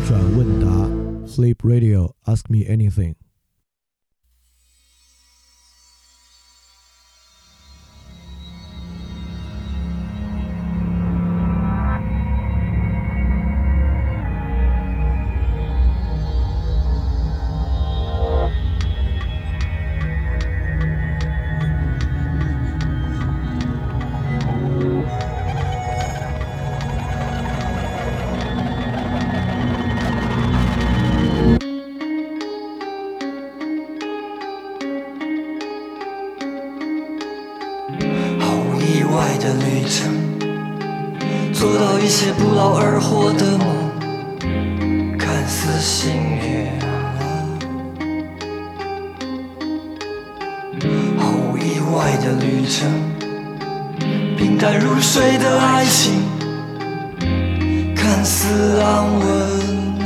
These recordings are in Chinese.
转问答 Flip Radio Ask Me Anything。 做到一些不劳而获的梦，看似幸运毫无意外的旅程，平淡如水的爱情，看似安稳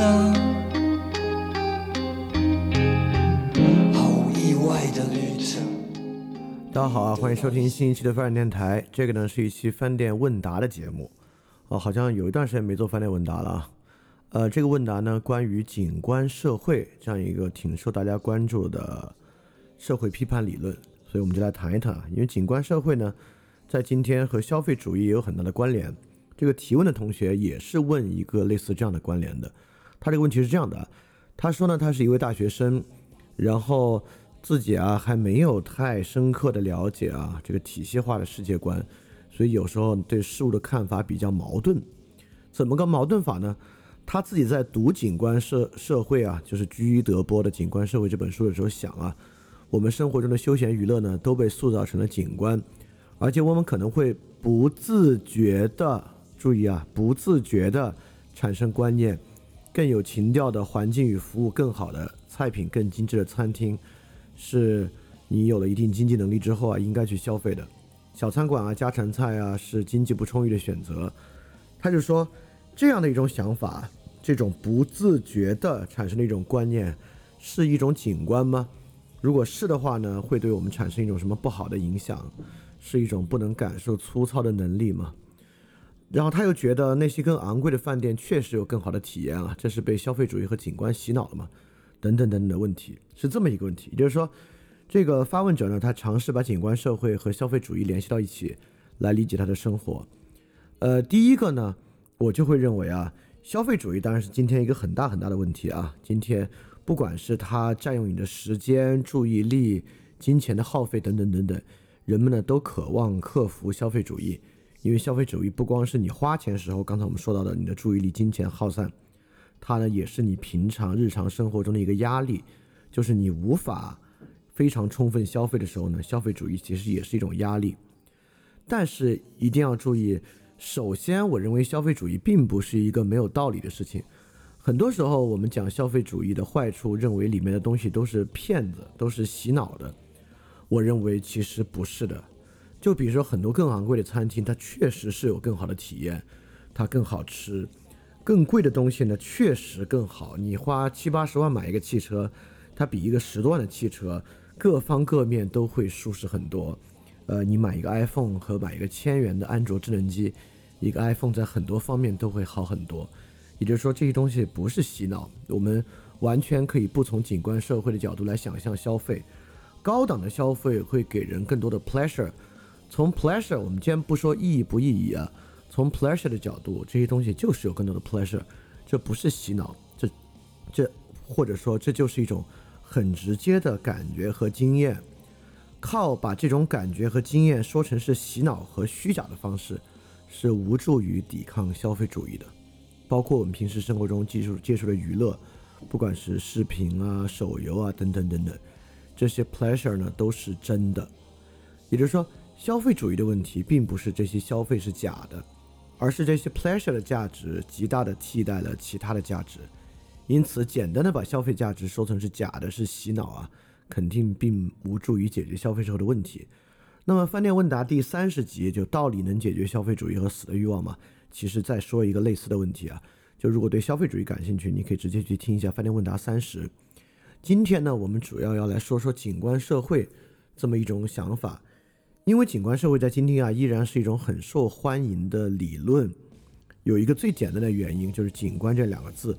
毫无意外的旅程。 大家好啊，欢迎收听新一期的饭店电台。这个呢是一期饭店问答的节目。好像有一段时间没做饭店问答了啊。这个问答呢，关于景观社会这样一个挺受大家关注的社会批判理论，所以我们就来谈一谈。因为景观社会呢，在今天和消费主义也有很大的关联。这个提问的同学也是问一个类似这样的关联的。他这个问题是这样的，他说呢，他是一位大学生，然后自己还没有太深刻的了解这个体系化的世界观。所以有时候对事物的看法比较矛盾。怎么个矛盾法呢？他自己在读景观社会就是居伊德波的《景观社会》这本书的时候想我们生活中的休闲娱乐呢都被塑造成了景观，而且我们可能会不自觉的，注意不自觉的产生观念，更有情调的环境与服务更好的菜品更精致的餐厅是你有了一定经济能力之后应该去消费的。小餐馆家常菜是经济不充裕的选择。他就说这样的一种想法，这种不自觉的产生的一种观念是一种景观吗？如果是的话呢，会对我们产生一种什么不好的影响？是一种不能感受粗糙的能力吗？然后他又觉得那些更昂贵的饭店确实有更好的体验这是被消费主义和景观洗脑了吗？等等等等的问题，是这么一个问题。也就是说，这个发问者呢，他尝试把景观社会和消费主义联系到一起来理解他的生活。第一个呢，我就会认为消费主义当然是今天一个很大很大的问题今天不管是它占用你的时间、注意力、金钱的耗费等等等等，人们呢都渴望克服消费主义。因为消费主义不光是你花钱时候，刚才我们说到的你的注意力、金钱耗散，它呢也是你平常日常生活中的一个压力，就是你无法非常充分消费的时候呢，消费主义其实也是一种压力。但是一定要注意，首先我认为消费主义并不是一个没有道理的事情。很多时候我们讲消费主义的坏处，认为里面的东西都是骗子，都是洗脑的。我认为其实不是的。就比如说很多更昂贵的餐厅，它确实是有更好的体验，它更好吃。更贵的东西呢确实更好，你花70-80万买一个汽车，它比一个10多万的汽车各方各面都会舒适很多。你买一个 iPhone 和买一个1000元的安卓智能机，一个 iPhone 在很多方面都会好很多。也就是说这些东西不是洗脑，我们完全可以不从景观社会的角度来想象消费。高档的消费会给人更多的 pleasure， 从 pleasure 我们今天不说意义不意义从 pleasure 的角度，这些东西就是有更多的 pleasure， 这不是洗脑，这或者说这就是一种很直接的感觉和经验。靠把这种感觉和经验说成是洗脑和虚假的方式，是无助于抵抗消费主义的。包括我们平时生活中接触的娱乐，不管是视频手游等等等等，这些 pleasure 呢都是真的。也就是说，消费主义的问题并不是这些消费是假的，而是这些 pleasure 的价值极大的替代了其他的价值。因此简单的把消费价值说成是假的，是洗脑肯定并无助于解决消费社会的问题。那么饭店问答第30集，就道理能解决消费主义和死的欲望吗？其实再说一个类似的问题就如果对消费主义感兴趣，你可以直接去听一下饭店问答30。今天呢，我们主要要来说说景观社会这么一种想法。因为景观社会在今天依然是一种很受欢迎的理论。有一个最简单的原因，就是景观这2个字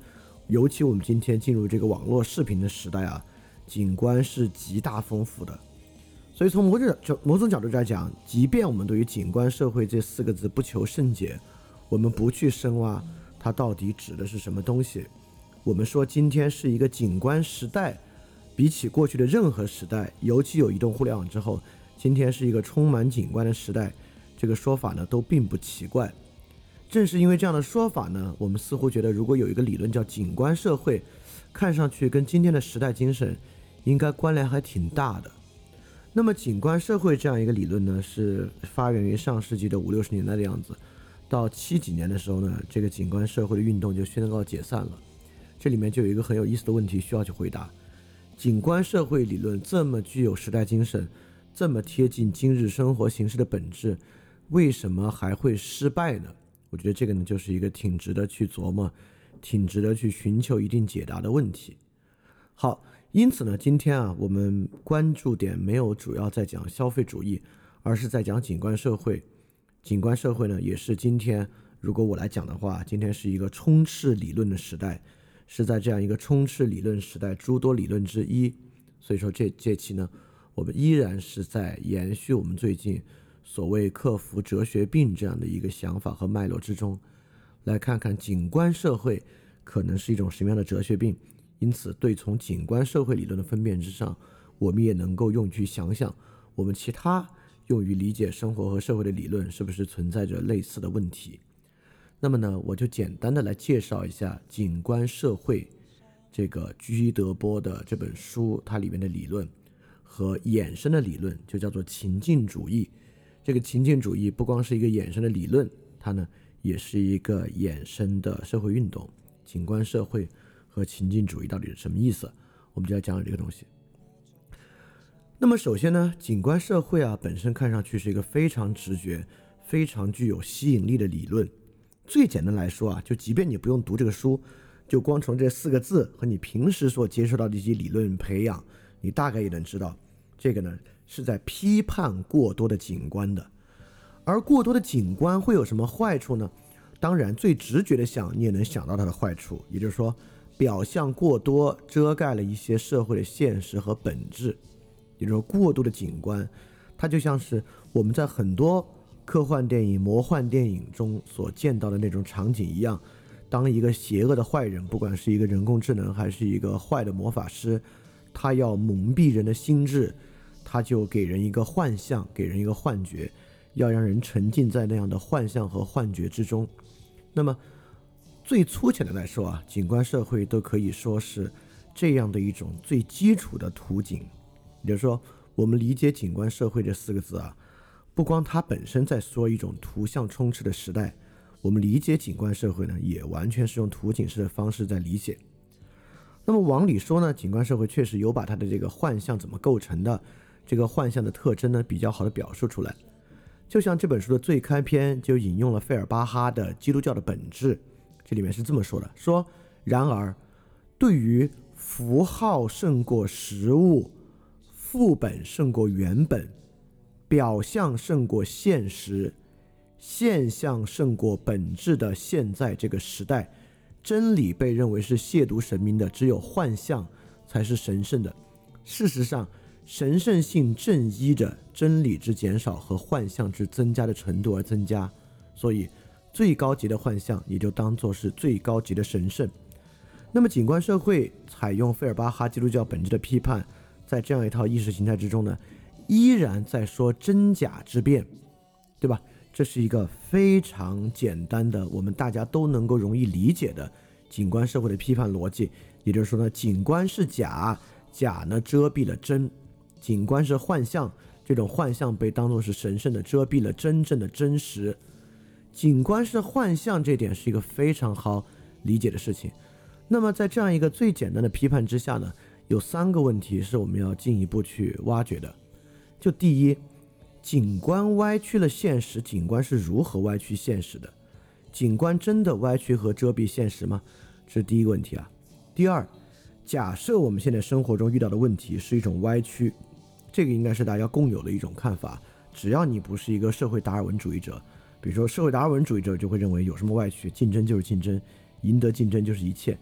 尤其我们今天进入这个网络视频的时代啊，景观是极大丰富的。所以从某种角度来讲，即便我们对于景观社会这4个字不求甚解，我们不去深挖它到底指的是什么东西，我们说今天是一个景观时代，比起过去的任何时代，尤其有移动互联网之后，今天是一个充满景观的时代，这个说法呢都并不奇怪。正是因为这样的说法呢，我们似乎觉得如果有一个理论叫景观社会，看上去跟今天的时代精神应该关联还挺大的。那么景观社会这样一个理论呢，是发源于上世纪的50、60年代的样子，到70几年的时候呢，这个景观社会的运动就宣告解散了。这里面就有一个很有意思的问题需要去回答：景观社会理论这么具有时代精神，这么贴近今日生活形式的本质，为什么还会失败呢？我觉得这个呢，就是一个挺值得去琢磨，挺值得去寻求一定解答的问题。好，因此呢，今天啊，我们关注点没有主要在讲消费主义，而是在讲景观社会。景观社会呢，也是今天如果我来讲的话，今天是一个充斥理论的时代，是在这样一个充斥理论时代诸多理论之一。所以说这期呢，我们依然是在延续我们最近所谓克服哲学病这样的一个想法和脉络之中，来看看景观社会可能是一种什么样的哲学病。因此对从景观社会理论的分辨之上，我们也能够用去想想我们其他用于理解生活和社会的理论是不是存在着类似的问题。那么呢，我就简单的来介绍一下景观社会这个居德波的这本书，它里面的理论和衍生的理论，就叫做情境主义。这个情境主义不光是一个衍生的理论，它呢也是一个衍生的社会运动。景观社会和情境主义到底是什么意思，我们就要讲这个东西。那么首先呢，景观社会啊本身看上去是一个非常直觉、非常具有吸引力的理论。最简单来说啊，就即便你不用读这个书，就光从这4个字和你平时所接受到的一些理论培养，你大概也能知道这个呢是在批判过多的景观的。而过多的景观会有什么坏处呢？当然最直觉的想，你也能想到它的坏处，也就是说表象过多遮盖了一些社会的现实和本质。也就是说过多的景观它就像是我们在很多科幻电影、魔幻电影中所见到的那种场景一样，当一个邪恶的坏人，不管是一个人工智能还是一个坏的魔法师，他要蒙蔽人的心智，他就给人一个幻象，给人一个幻觉，要让人沉浸在那样的幻象和幻觉之中。那么最粗浅的来说啊，景观社会都可以说是这样的一种最基础的图景。也就是说我们理解景观社会这4个字啊，不光它本身在说一种图像充斥的时代，我们理解景观社会呢，也完全是用图景式的方式在理解。那么往里说呢，景观社会确实有把它的这个幻象怎么构成的，这个幻象的特征呢，比较好的表述出来。就像这本书的最开篇就引用了费尔巴哈的《基督教的本质》，这里面是这么说的，说然而对于符号胜过实物，副本胜过原本，表象胜过现实，现象胜过本质的现在这个时代，真理被认为是亵渎神明的，只有幻象才是神圣的。事实上神圣性正依着真理之减少和幻象之增加的程度而增加，所以最高级的幻象也就当作是最高级的神圣。那么景观社会采用费尔巴哈基督教本质的批判，在这样一套意识形态之中呢，依然在说真假之辩，对吧？这是一个非常简单的，我们大家都能够容易理解的景观社会的批判逻辑。也就是说呢，景观是假，假呢遮蔽了真；景观是幻象，这种幻象被当作是神圣的，遮蔽了真正的真实。景观是幻象，这点是一个非常好理解的事情。那么在这样一个最简单的批判之下呢，有3个问题是我们要进一步去挖掘的。就第一，景观歪曲了现实，景观是如何歪曲现实的？景观真的歪曲和遮蔽现实吗？这是第一个问题啊。第二，假设我们现在生活中遇到的问题是一种歪曲，这个应该是大家共有的一种看法。只要你不是一个社会达尔文主义者，比如说社会达尔文主义者就会认为有什么歪曲，竞争就是竞争，赢得竞争就是一切。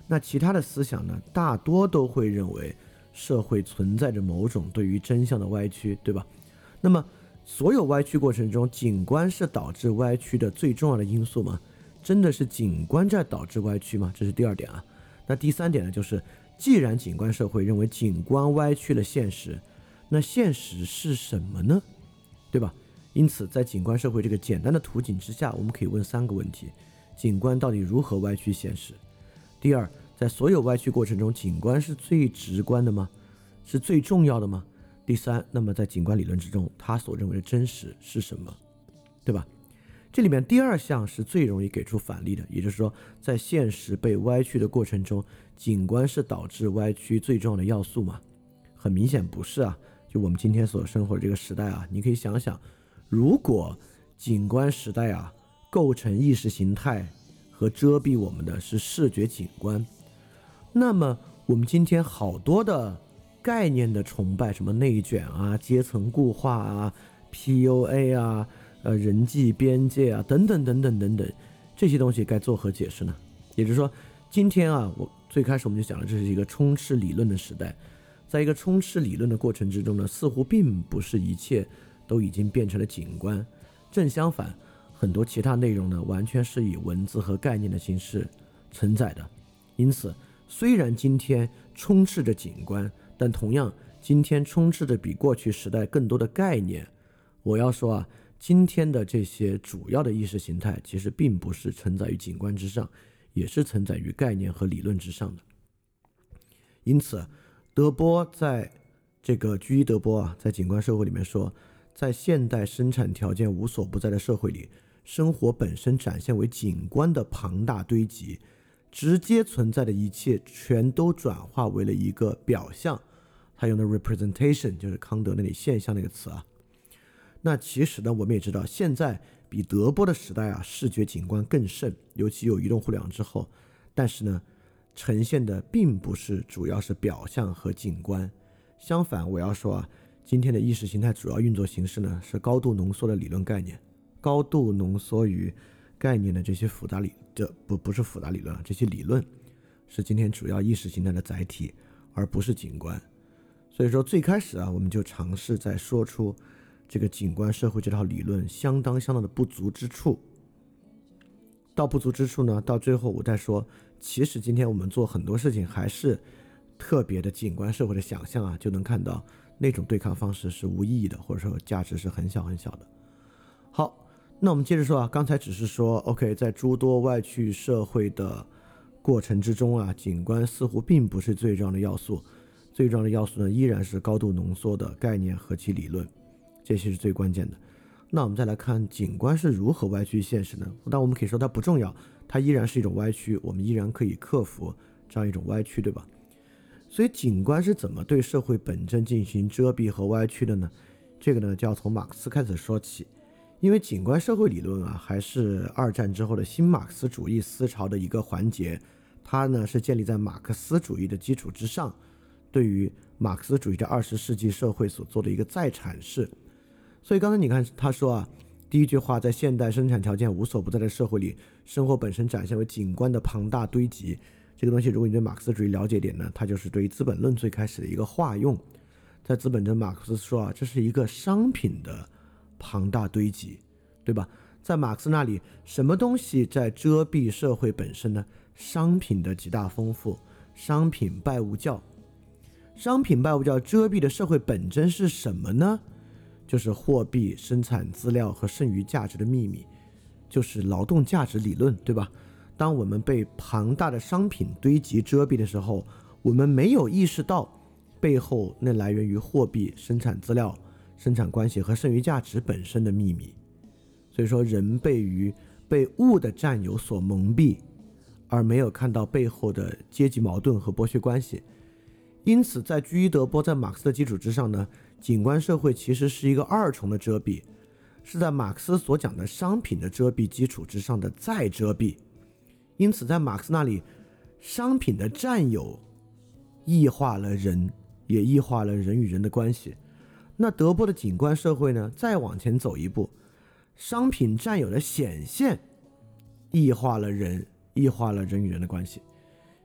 那其他的思想呢，大多都会认为社会存在着某种对于真相的歪曲，对吧？那么所有歪曲过程中，景观是导致歪曲的最重要的因素吗？真的是景观在导致歪曲吗？这是第二点啊。那第三点呢，就是既然景观社会认为景观歪曲了现实，那现实是什么呢？对吧？因此在景观社会这个简单的图景之下，我们可以问3个问题：景观到底如何歪曲现实？第二，在所有歪曲过程中，景观是最直观的吗？是最重要的吗？第三，那么在景观理论之中，他所认为的真实是什么？对吧？这里面第二项是最容易给出反例的，也就是说，在现实被歪曲的过程中，景观是导致歪曲最重要的要素吗？很明显不是啊。就我们今天所生活的这个时代啊，你可以想想，如果景观时代啊构成意识形态和遮蔽我们的是视觉景观，那么我们今天好多的概念的崇拜，什么内卷啊、阶层固化啊、PUA 啊、人际边界啊等等等等等等，这些东西该作何解释呢？也就是说，今天啊，我最开始我们就讲了，这是一个充斥理论的时代。在一个充斥理论的过程之中呢，似乎并不是一切都已经变成了景观，正相反，很多其他内容呢，完全是以文字和概念的形式承载的。因此，虽然今天充斥着景观，但同样，今天充斥着比过去时代更多的概念。我要说啊，今天的这些主要的意识形态，其实并不是承载于景观之上，也是承载于概念和理论之上的。因此，德波在这个居伊德波啊，在景观社会里面说，在现代生产条件无所不在的社会里，生活本身展现为景观的庞大堆积，直接存在的一切全都转化为了一个表象。他用的 representation 就是康德那里现象那个词啊。那其实呢，我们也知道，现在比德波的时代啊，视觉景观更盛，尤其有移动互联网之后。但是呢，呈现的并不是主要是表象和景观，相反，我要说啊，今天的意识形态主要运作形式呢，是高度浓缩的理论概念，高度浓缩于概念的这些复杂不是复杂理论啊，这些理论是今天主要意识形态的载体，而不是景观。所以说最开始啊，我们就尝试在说出这个景观社会这套理论相当的不足之处。到不足之处呢，到最后我再说，其实今天我们做很多事情还是特别的景观社会的想象啊，就能看到那种对抗方式是无意义的，或者说价值是很小很小的。好，那我们接着说啊，刚才只是说 OK， 在诸多外去社会的过程之中啊，景观似乎并不是最重要的要素，最重要的要素呢依然是高度浓缩的概念和其理论，这些是最关键的。那我们再来看景观是如何歪曲现实呢？但我们可以说它不重要，它依然是一种歪曲，我们依然可以克服这样一种歪曲，对吧？所以景观是怎么对社会本真进行遮蔽和歪曲的呢？这个呢就要从马克思开始说起，因为景观社会理论啊，还是二战之后的新马克思主义思潮的一个环节，它呢是建立在马克思主义的基础之上，对于马克思主义的20世纪社会所做的一个再阐释。所以刚才你看他说啊，第一句话，在现代生产条件无所不在的社会里，生活本身展现为景观的庞大堆积。这个东西如果你对马克思主义了解点呢，它就是对于资本论最开始的一个化用。在资本论，马克思说啊，这是一个商品的庞大堆积，对吧？在马克思那里，什么东西在遮蔽社会本身呢？商品的极大丰富，商品拜物教。商品拜物教遮蔽的社会本真是什么呢？就是货币、生产资料和剩余价值的秘密，就是劳动价值理论，对吧？当我们被庞大的商品堆积遮蔽的时候，我们没有意识到背后那来源于货币、生产资料、生产关系和剩余价值本身的秘密。所以说，人被物的占有所蒙蔽，而没有看到背后的阶级矛盾和剥削关系。因此，在居伊德波在马克思的基础之上呢，景观社会其实是一个二重的遮蔽，是在马克思所讲的商品的遮蔽基础之上的再遮蔽。因此，在马克思那里，商品的占有异化了人，也异化了人与人的关系。那德波的景观社会呢，再往前走一步，商品占有的显现异化了人，异化了人与人的关系。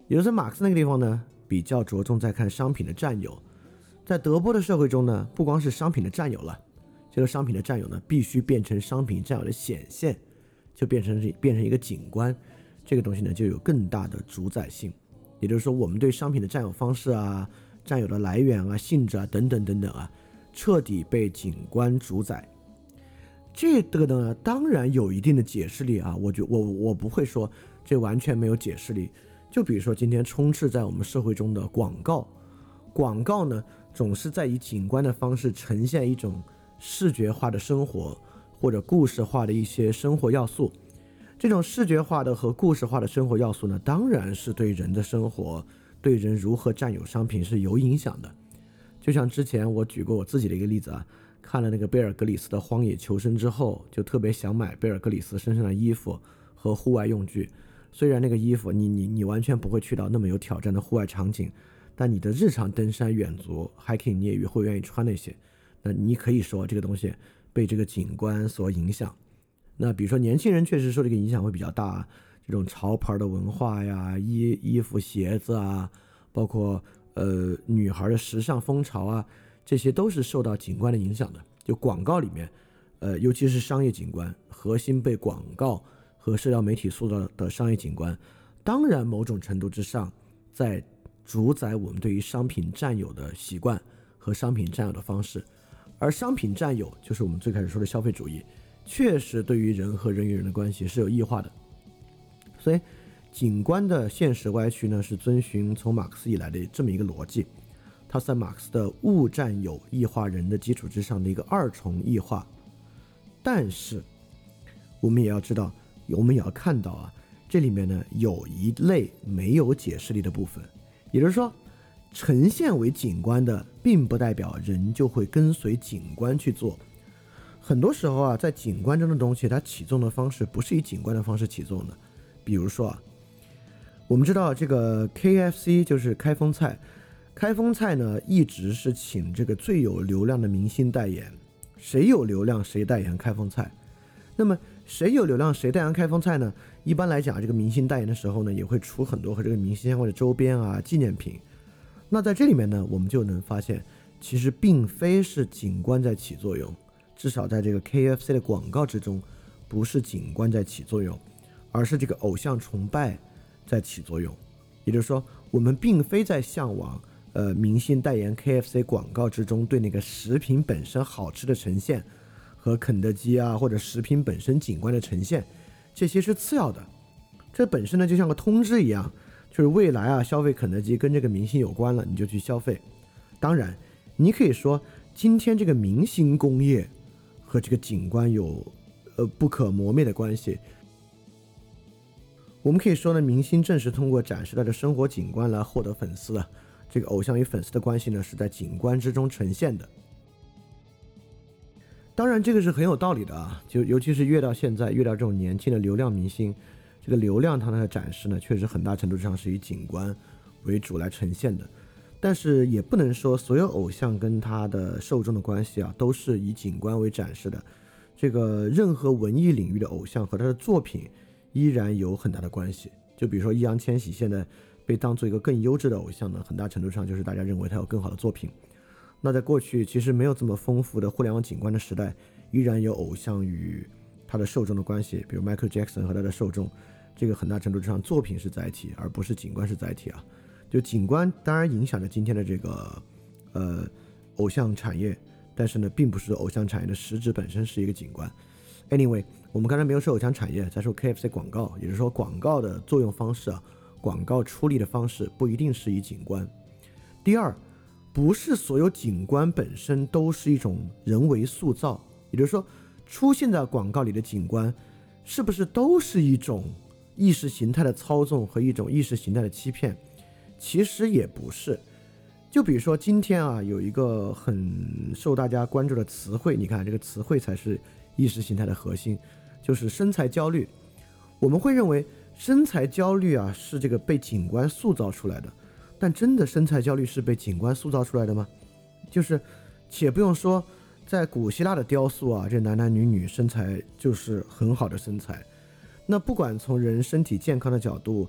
也就是马克思那个地方呢，比较着重在看商品的占有。在德波的社会中呢，不光是商品的占有了，这个商品的占有呢，必须变成商品占有的显现，就变成一个景观，这个东西呢就有更大的主宰性。也就是说，我们对商品的占有方式啊、占有的来源啊、性质啊等等等等啊，彻底被景观主宰。这个呢，当然有一定的解释力啊，我不会说这完全没有解释力。就比如说今天充斥在我们社会中的广告呢，总是在以景观的方式呈现一种视觉化的生活或者故事化的一些生活要素。这种视觉化的和故事化的生活要素呢，当然是对人的生活、对人如何占有商品是有影响的。就像之前我举过我自己的一个例子啊，看了那个贝尔格里斯的《荒野求生》之后，就特别想买贝尔格里斯身上的衣服和户外用具。虽然那个衣服你完全不会去到那么有挑战的户外场景，但你的日常登山远足 hiking 你也会愿意穿那些。那你可以说这个东西被这个景观所影响。那比如说年轻人确实受这个影响会比较大啊，这种潮牌的文化呀、衣服鞋子啊，包括女孩的时尚风潮啊，这些都是受到景观的影响的。就广告里面尤其是商业景观，核心被广告和社交媒体塑造的商业景观，当然某种程度之上在主宰我们对于商品占有的习惯和商品占有的方式。而商品占有就是我们最开始说的消费主义，确实对于人和人与人的关系是有异化的。所以景观的现实歪曲呢，是遵循从马克思以来的这么一个逻辑，它是在马克思的物占有异化人的基础之上的一个二重异化。但是我们也要知道，我们也要看到啊，这里面呢有一类没有解释力的部分。也就是说，呈现为景观的并不代表人就会跟随景观去做。很多时候啊，在景观中的东西它起作用的方式不是以景观的方式起作用的。比如说啊，我们知道这个 KFC 就是开封菜，开封菜呢一直是请这个最有流量的明星代言，谁有流量谁代言开封菜。那么谁有流量谁代言开封菜呢？一般来讲，这个明星代言的时候呢，也会出很多和这个明星相关的周边啊、纪念品。那在这里面呢，我们就能发现，其实并非是景观在起作用，至少在这个 KFC 的广告之中，不是景观在起作用，而是这个偶像崇拜在起作用。也就是说，我们并非在向往明星代言 KFC 广告之中对那个食品本身好吃的呈现，和肯德基啊或者食品本身景观的呈现，这些是次要的。这本身呢就像个通知一样，就是未来啊消费肯德基跟这个明星有关了，你就去消费。当然你可以说今天这个明星工业和这个景观有不可磨灭的关系。我们可以说呢，明星正是通过展示他的生活景观来获得粉丝的。这个偶像与粉丝的关系呢是在景观之中呈现的。当然这个是很有道理的啊，就尤其是越到现在，越到这种年轻的流量明星，这个流量它的展示呢确实很大程度上是以景观为主来呈现的。但是也不能说所有偶像跟他的受众的关系啊都是以景观为展示的。这个任何文艺领域的偶像和他的作品依然有很大的关系。就比如说易烊千玺现在被当做一个更优质的偶像呢，很大程度上就是大家认为他有更好的作品。那在过去其实没有这么丰富的互联网景观的时代，依然有偶像与他的受众的关系，比如 Michael Jackson 和他的受众，这个很大程度上作品是载体而不是景观是载体啊。就景观当然影响着今天的这个偶像产业，但是呢并不是偶像产业的实质本身是一个景观。Anyway， 我们刚才没有说偶像产业，在说 KFC 广告，也就是说广告的作用方式啊，广告出力的方式不一定是以景观。第二，不是所有景观本身都是一种人为塑造，也就是说出现在广告里的景观是不是都是一种意识形态的操纵和一种意识形态的欺骗？其实也不是。就比如说今天啊，有一个很受大家关注的词汇，你看这个词汇才是意识形态的核心，就是身材焦虑。我们会认为身材焦虑啊是这个被景观塑造出来的，但真的身材焦虑是被景观塑造出来的吗？就是且不用说在古希腊的雕塑啊，这男男女女身材就是很好的身材。那不管从人身体健康的角度，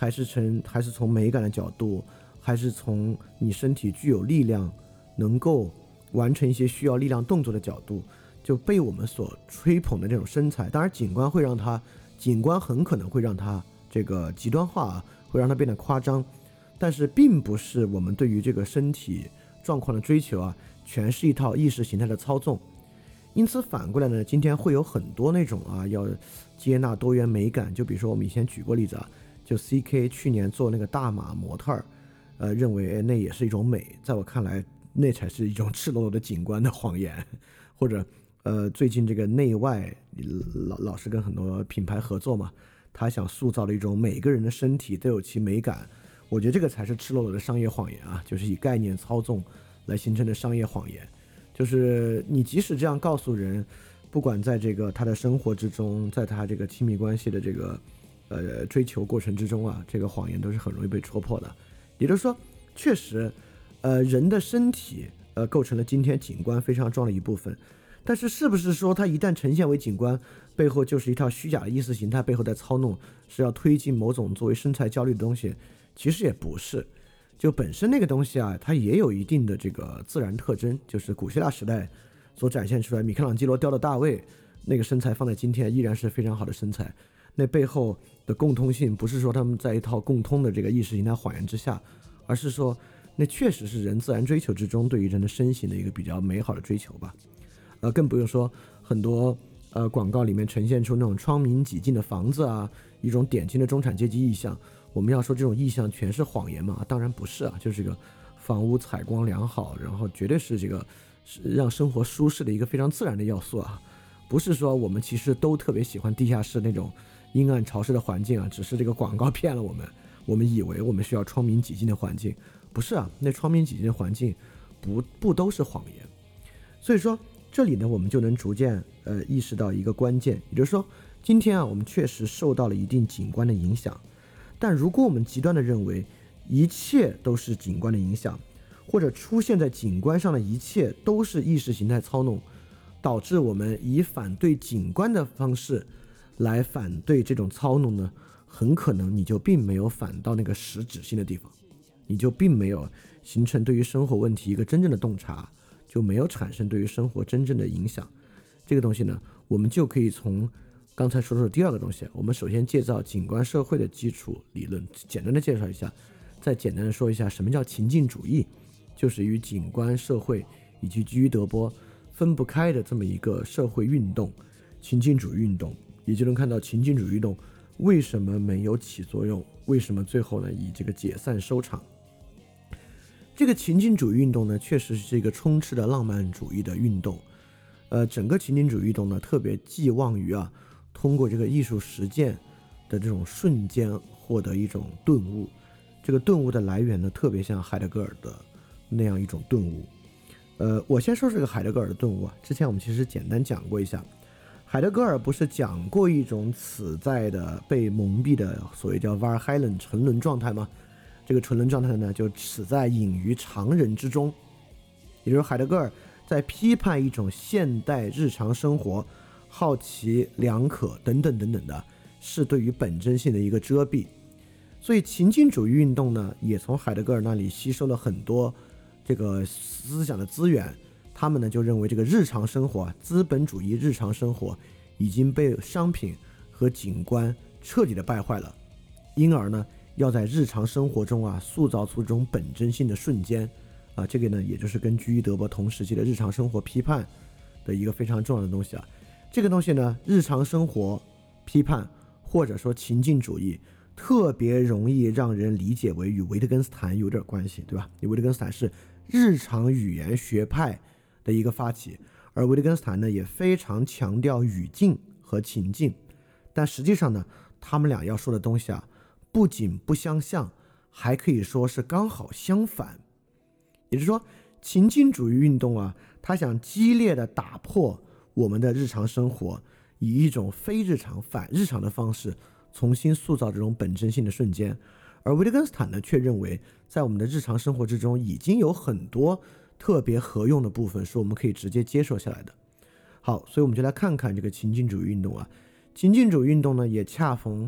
还是从美感的角度，还是从你身体具有力量，能够完成一些需要力量动作的角度，就被我们所吹捧的这种身材。当然景观很可能会让它这个极端化，会让它变得夸张，但是并不是我们对于这个身体状况的追求啊，全是一套意识形态的操纵。因此反过来呢，今天会有很多那种啊要接纳多元美感，就比如说我们以前举过例子啊，就 CK 去年做那个大码模特儿，认为那也是一种美，在我看来那才是一种赤裸裸的景观的谎言。或者最近这个内外老是跟很多品牌合作嘛，他想塑造的一种每个人的身体都有其美感，我觉得这个才是赤裸裸的商业谎言啊，就是以概念操纵来形成的商业谎言。就是你即使这样告诉人，不管在这个他的生活之中，在他这个亲密关系的这个追求过程之中啊，这个谎言都是很容易被戳破的。也就是说，确实人的身体构成了今天景观非常重要的一部分，但是是不是说它一旦呈现为景观，背后就是一套虚假的意识形态背后在操弄，是要推进某种作为身材焦虑的东西？其实也不是，就本身那个东西啊，它也有一定的这个自然特征，就是古希腊时代所展现出来，米开朗基罗雕的大卫那个身材放在今天依然是非常好的身材。那背后的共通性不是说他们在一套共通的这个意识形态谎言之下，而是说那确实是人自然追求之中对于人的身形的一个比较美好的追求吧。更不用说很多广告里面呈现出那种窗明几净的房子啊，一种典型的中产阶级意象。我们要说这种意象全是谎言嘛？当然不是啊，就是这个房屋采光良好，然后绝对是这个是让生活舒适的一个非常自然的要素啊。不是说我们其实都特别喜欢地下室那种阴暗潮湿的环境啊，只是这个广告骗了我们，我们以为我们需要窗明几净的环境，不是啊，那窗明几净的环境不都是谎言。所以说这里呢，我们就能逐渐意识到一个关键，也就是说今天啊，我们确实受到了一定景观的影响，但如果我们极端的认为一切都是景观的影响，或者出现在景观上的一切都是意识形态操弄，导致我们以反对景观的方式来反对这种操弄呢，很可能你就并没有反到那个实质性的地方，你就并没有形成对于生活问题一个真正的洞察，就没有产生对于生活真正的影响。这个东西呢，我们就可以从刚才说的第二个东西，我们首先介绍景观社会的基础理论，简单的介绍一下，再简单的说一下什么叫情境主义，就是与景观社会以及基于德波分不开的这么一个社会运动，情境主义运动。也就能看到情境主义运动为什么没有起作用，为什么最后呢以这个解散收场。这个情境主义运动呢，确实是一个充斥着浪漫主义的运动。整个情境主义运动呢，特别寄望于通过这个艺术实践的这种瞬间获得一种顿悟。这个顿悟的来源呢，特别像海德格尔的那样一种顿悟。我先说这个海德格尔的顿悟啊，之前我们其实简单讲过一下。海德格尔不是讲过一种此在的被蒙蔽的所谓叫 Valhalla 沉沦状态吗？这个沉沦状态呢，就此在隐于常人之中。也就是海德格尔在批判一种现代日常生活好奇、良可等等等等的，是对于本真性的一个遮蔽。所以情境主义运动呢，也从海德格尔那里吸收了很多这个思想的资源。他们呢就认为这个日常生活，资本主义日常生活已经被商品和景观彻底的败坏了，因而呢要在日常生活中塑造出这种本真性的瞬间这个呢也就是跟居伊德伯同时期的日常生活批判的一个非常重要的东西这个东西呢，日常生活批判或者说情境主义特别容易让人理解为与维特根斯坦有点关系，对吧？维特根斯坦是日常语言学派的一个发起，而维特根斯坦呢也非常强调语境和情境，但实际上呢，他们俩要说的东西不仅不相像，还可以说是刚好相反。也就是说，情境主义运动他想激烈的打破我们的日常生活，以一种非日常、反日常的方式重新塑造这种本真性的瞬间，而维特根斯坦呢却认为，在我们的日常生活之中已经有很多特别合用的部分是我们可以直接接受下来的。好，所以我们就来看看这个情境主义运动情境主义运动呢，也恰逢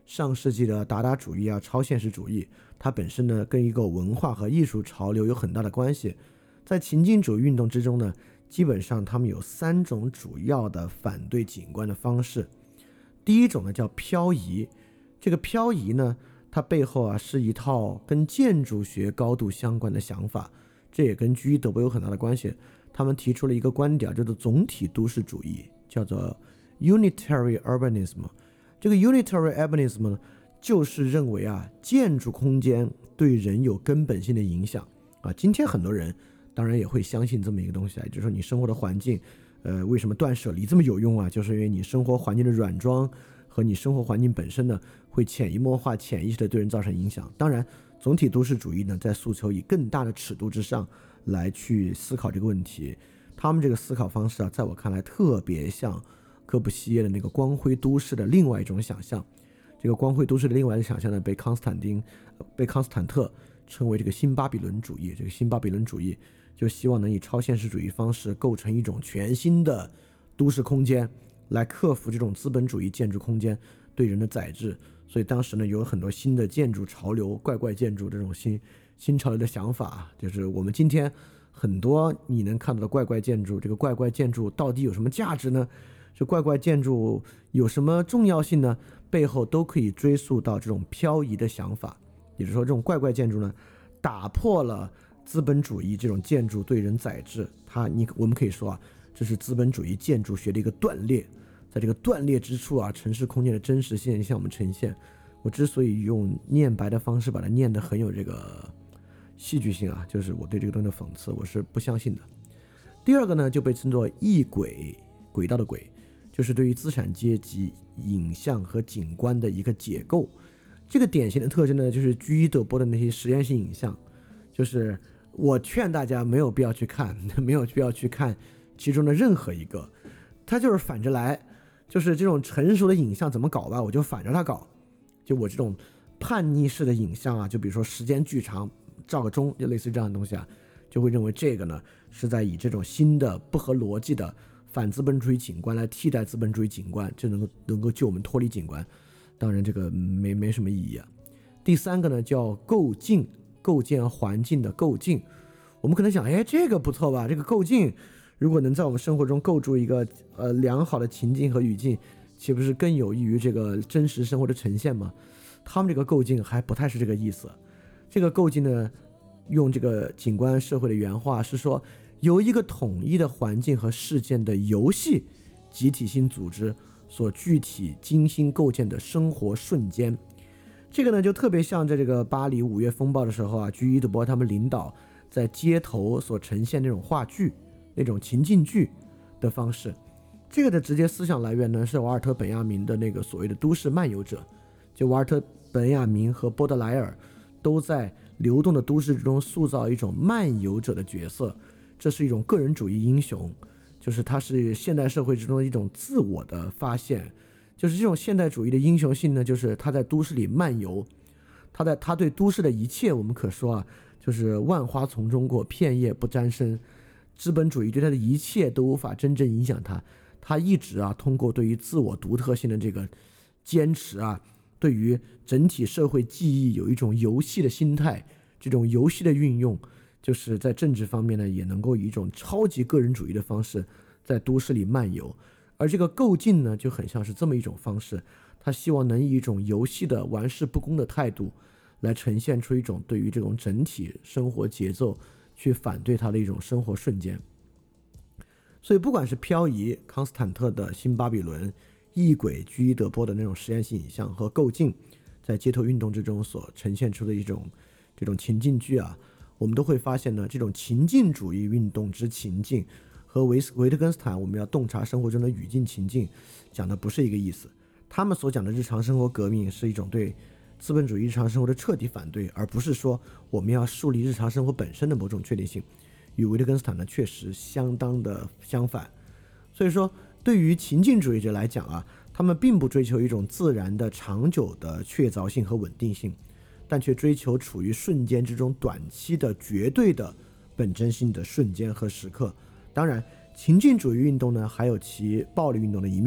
上世纪的达达主义啊、超现实主义，它本身呢跟一个文化和艺术潮流有很大的关系。在情境主义运动之中呢，基本上他们有3种主要的反对景观的方式。第一种呢叫漂移，这个漂移呢，它背后啊是一套跟建筑学高度相关的想法，这也跟居伊德波有很大的关系。他们提出了一个观点，叫做总体都市主义，叫做 unitary urbanism。这个 unitary urbanism 呢，就是认为啊，建筑空间对人有根本性的影响啊。今天很多人当然也会相信这么一个东西啊，就是说你生活的环境，为什么断舍离这么有用啊？就是因为你生活环境的软装和你生活环境本身呢，会潜移默化、潜意识的对人造成影响。当然，总体都市主义呢，在诉求以更大的尺度之上来去思考这个问题。他们这个思考方式啊，在我看来特别像柯布西耶的那个光辉都市的另外一种想象。这个光辉都市的另外一种想象呢，被康斯坦特称为这个新巴比伦主义。这个新巴比伦主义就希望能以超现实主义方式构成一种全新的都市空间，来克服这种资本主义建筑空间对人的宰制。所以当时呢，有很多新的建筑潮流、怪怪建筑这种新潮流的想法，就是我们今天很多你能看到的怪怪建筑，这个怪怪建筑到底有什么价值呢？这怪怪建筑有什么重要性呢？背后都可以追溯到这种漂移的想法。也就是说，这种怪怪建筑呢，打破了资本主义这种建筑对人宰制。我们可以说啊，这是资本主义建筑学的一个断裂。在这个断裂之处啊，城市空间的真实性向我们呈现。我之所以用念白的方式把它念得很有这个戏剧性啊，就是我对这个东西的讽刺，我是不相信的。第二个呢，就被称作异轨，轨道的轨，就是对于资产阶级影像和景观的一个解构。这个典型的特征呢，就是居伊德波的那些实验性影像。就是我劝大家没有必要去看，没有必要去看其中的任何一个，它就是反着来。就是这种成熟的影像怎么搞吧，我就反着它搞。就我这种叛逆式的影像啊，就比如说时间巨长，照个钟，就类似于这样的东西啊，就会认为这个呢是在以这种新的不合逻辑的反资本主义景观来替代资本主义景观，就能够救我们脱离景观。当然这个没什么意义啊。第三个呢叫构境，构建环境的构境。我们可能想，这个不错吧，这个构境如果能在我们生活中构筑一个良好的情境和语境，岂不是更有益于这个真实生活的呈现吗？他们这个构境还不太是这个意思。这个构境呢，用这个景观社会的原话是说，由一个统一的环境和事件的游戏集体性组织所具体精心构建的生活瞬间。这个呢就特别像在这个巴黎5月风暴的时候啊，居伊德波他们领导在街头所呈现那种话剧、那种情境剧的方式。这个的直接思想来源呢，是瓦尔特·本雅明的那个所谓的都市漫游者。就瓦尔特·本雅明和波德莱尔都在流动的都市之中塑造一种漫游者的角色，这是一种个人主义英雄，就是他是现代社会之中的一种自我的发现。就是这种现代主义的英雄性呢，就是他在都市里漫游，他对都市的一切，我们可说啊，就是万花丛中过，片叶不沾身。资本主义对他的一切都无法真正影响他，他一直啊通过对于自我独特性的这个坚持啊，对于整体社会记忆有一种游戏的心态，这种游戏的运用，就是在政治方面呢，也能够以一种超级个人主义的方式在都市里漫游。而这个构境呢，就很像是这么一种方式，他希望能以一种游戏的玩世不恭的态度来呈现出一种对于这种整体生活节奏去反对他的一种生活瞬间。所以不管是漂移、康斯坦特的新巴比伦、异轨、居伊德波的那种实验性影像和构境在街头运动之中所呈现出的一种这种情境剧啊，我们都会发现呢，这种情境主义运动之情境和维特根斯坦我们要洞察生活中的语境情境讲的不是一个意思。他们所讲的日常生活革命是一种对资本主义日常生活的彻底反对，而不是说我们要树立日常生活本身的某种确定性，与维特根斯坦呢确实相当的相反。所以说对于情境主义者来讲啊，他们并不追求一种自然的长久的确凿性和稳定性，但却追求处于瞬间之中短期的绝对的本真性的瞬间和时刻。当然情境主义运动呢还有其暴力运动的一面，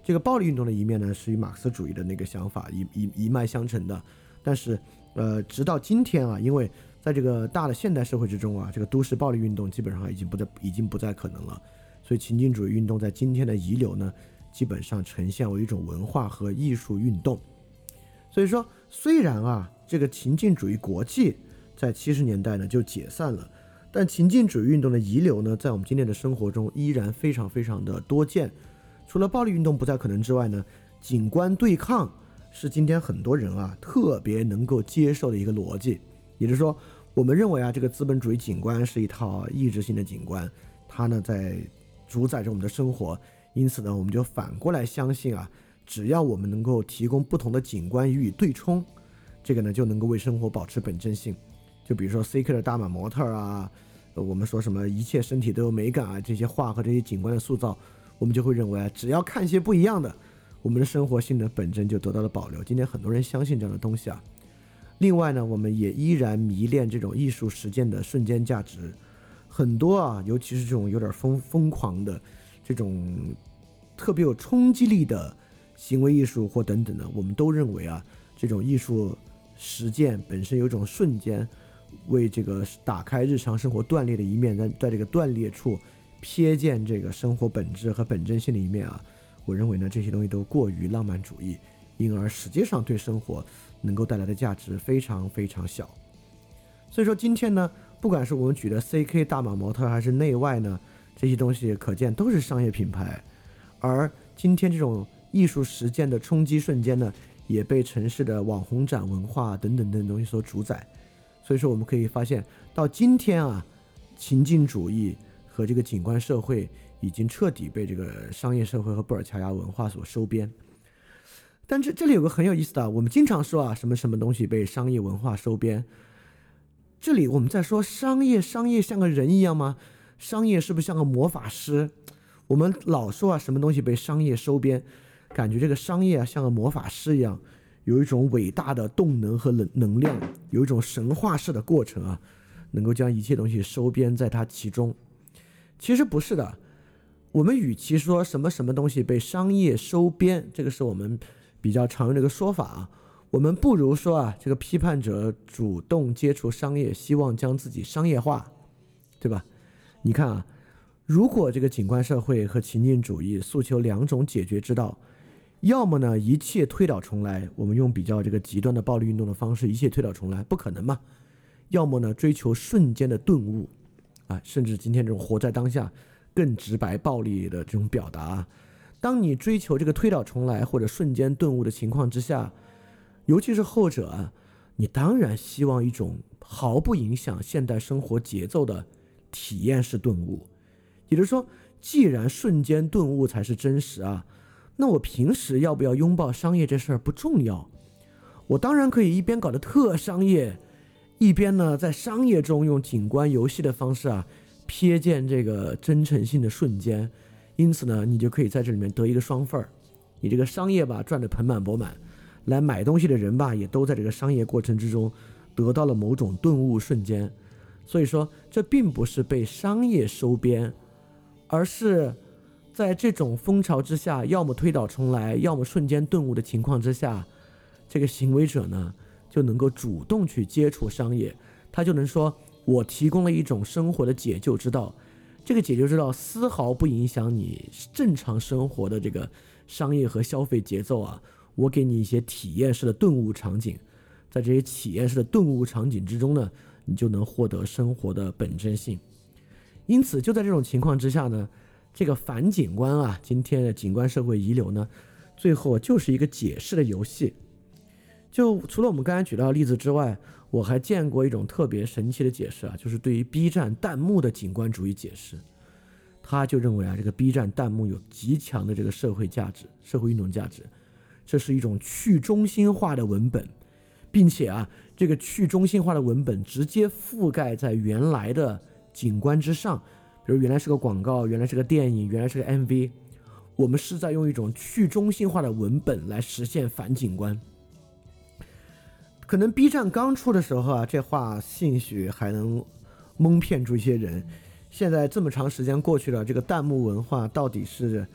这个暴力运动的一面呢，是与马克思主义的那个想法一脉相承的。但是，直到今天啊，因为在这个大的现代社会之中啊，这个都市暴力运动基本上已经不再可能了。所以，情境主义运动在今天的遗留呢，基本上呈现为一种文化和艺术运动。所以说，虽然啊，这个情境主义国际在70年代呢就解散了，但情境主义运动的遗留呢，在我们今天的生活中依然非常非常的多见。除了暴力运动不再可能之外呢，景观对抗是今天很多人啊特别能够接受的一个逻辑。也就是说，我们认为啊，这个资本主义景观是一套意志性的景观，它呢在主宰着我们的生活，因此呢，我们就反过来相信啊，只要我们能够提供不同的景观予以对冲，这个呢就能够为生活保持本真性。就比如说 CK 的大码模特啊，我们说什么一切身体都有美感啊，这些画和这些景观的塑造，我们就会认为啊，只要看些不一样的，我们的生活性的本真就得到了保留。今天很多人相信这样的东西啊。另外呢，我们也依然迷恋这种艺术实践的瞬间价值。很多啊，尤其是这种有点疯狂的这种特别有冲击力的行为艺术或等等的，我们都认为啊，这种艺术实践本身有一种瞬间为这个打开日常生活断裂的一面，在这个断裂处瞥见这个生活本质和本真性的一面啊，我认为呢，这些东西都过于浪漫主义，因而实际上对生活能够带来的价值非常非常小。所以说今天呢，不管是我们举的 CK 大码模特还是内外呢，这些东西可见都是商业品牌。而今天这种艺术实践的冲击瞬间呢，也被城市的网红展文化等等等东西所主宰。所以说我们可以发现到今天啊，情境主义和这个景观社会已经彻底被这个商业社会和布尔乔亚文化所收编。但这里有个很有意思的，我们经常说啊，什么什么东西被商业文化收编，这里我们在说商业像个人一样吗？商业是不是像个魔法师？我们老说啊，什么东西被商业收编，感觉这个商业啊像个魔法师一样，有一种伟大的动能和能量，有一种神话式的过程啊，能够将一切东西收编在它其中。其实不是的，我们与其说什么东西被商业收编，这个是我们比较常用的一个说法啊，我们不如说啊，这个批判者主动接触商业，希望将自己商业化，对吧？你看啊，如果这个景观社会和情境主义诉求两种解决之道，要么呢一切推倒重来，我们用比较这个极端的暴力运动的方式一切推倒重来，不可能嘛？要么呢追求瞬间的顿悟啊，甚至今天这种活在当下更直白暴力的这种表达啊，当你追求这个推倒重来或者瞬间顿悟的情况之下，尤其是后者啊，你当然希望一种毫不影响现代生活节奏的体验式顿悟。也就是说，既然瞬间顿悟才是真实啊，那我平时要不要拥抱商业这事儿不重要，我当然可以一边搞得特商业，一边呢在商业中用景观游戏的方式啊瞥见这个真诚性的瞬间。因此呢，你就可以在这里面得一个双份儿，你这个商业吧赚得盆满钵满，来买东西的人吧也都在这个商业过程之中得到了某种顿悟瞬间。所以说这并不是被商业收编，而是在这种风潮之下，要么推倒重来，要么瞬间顿悟的情况之下，这个行为者呢就能够主动去接触商业，他就能说我提供了一种生活的解救之道，这个解救之道丝毫不影响你正常生活的这个商业和消费节奏啊，我给你一些体验式的顿悟场景，在这些体验式的顿悟场景之中呢，你就能获得生活的本真性。因此就在这种情况之下呢，这个反景观啊，今天的景观社会遗留呢，最后就是一个解释的游戏。就除了我们刚才举到的例子之外，我还见过一种特别神奇的解释啊，就是对于 B 站弹幕的景观主义解释。他就认为啊，这个 B 站弹幕有极强的这个社会价值、社会运动价值，这是一种去中心化的文本，并且啊，这个去中心化的文本直接覆盖在原来的景观之上，比如原来是个广告，原来是个电影，原来是个 MV， 我们是在用一种去中心化的文本来实现反景观。可能 B 站刚出的时候啊，这话兴许还能蒙骗住一些人，现在这么长时间过去了，这个弹幕文化到底是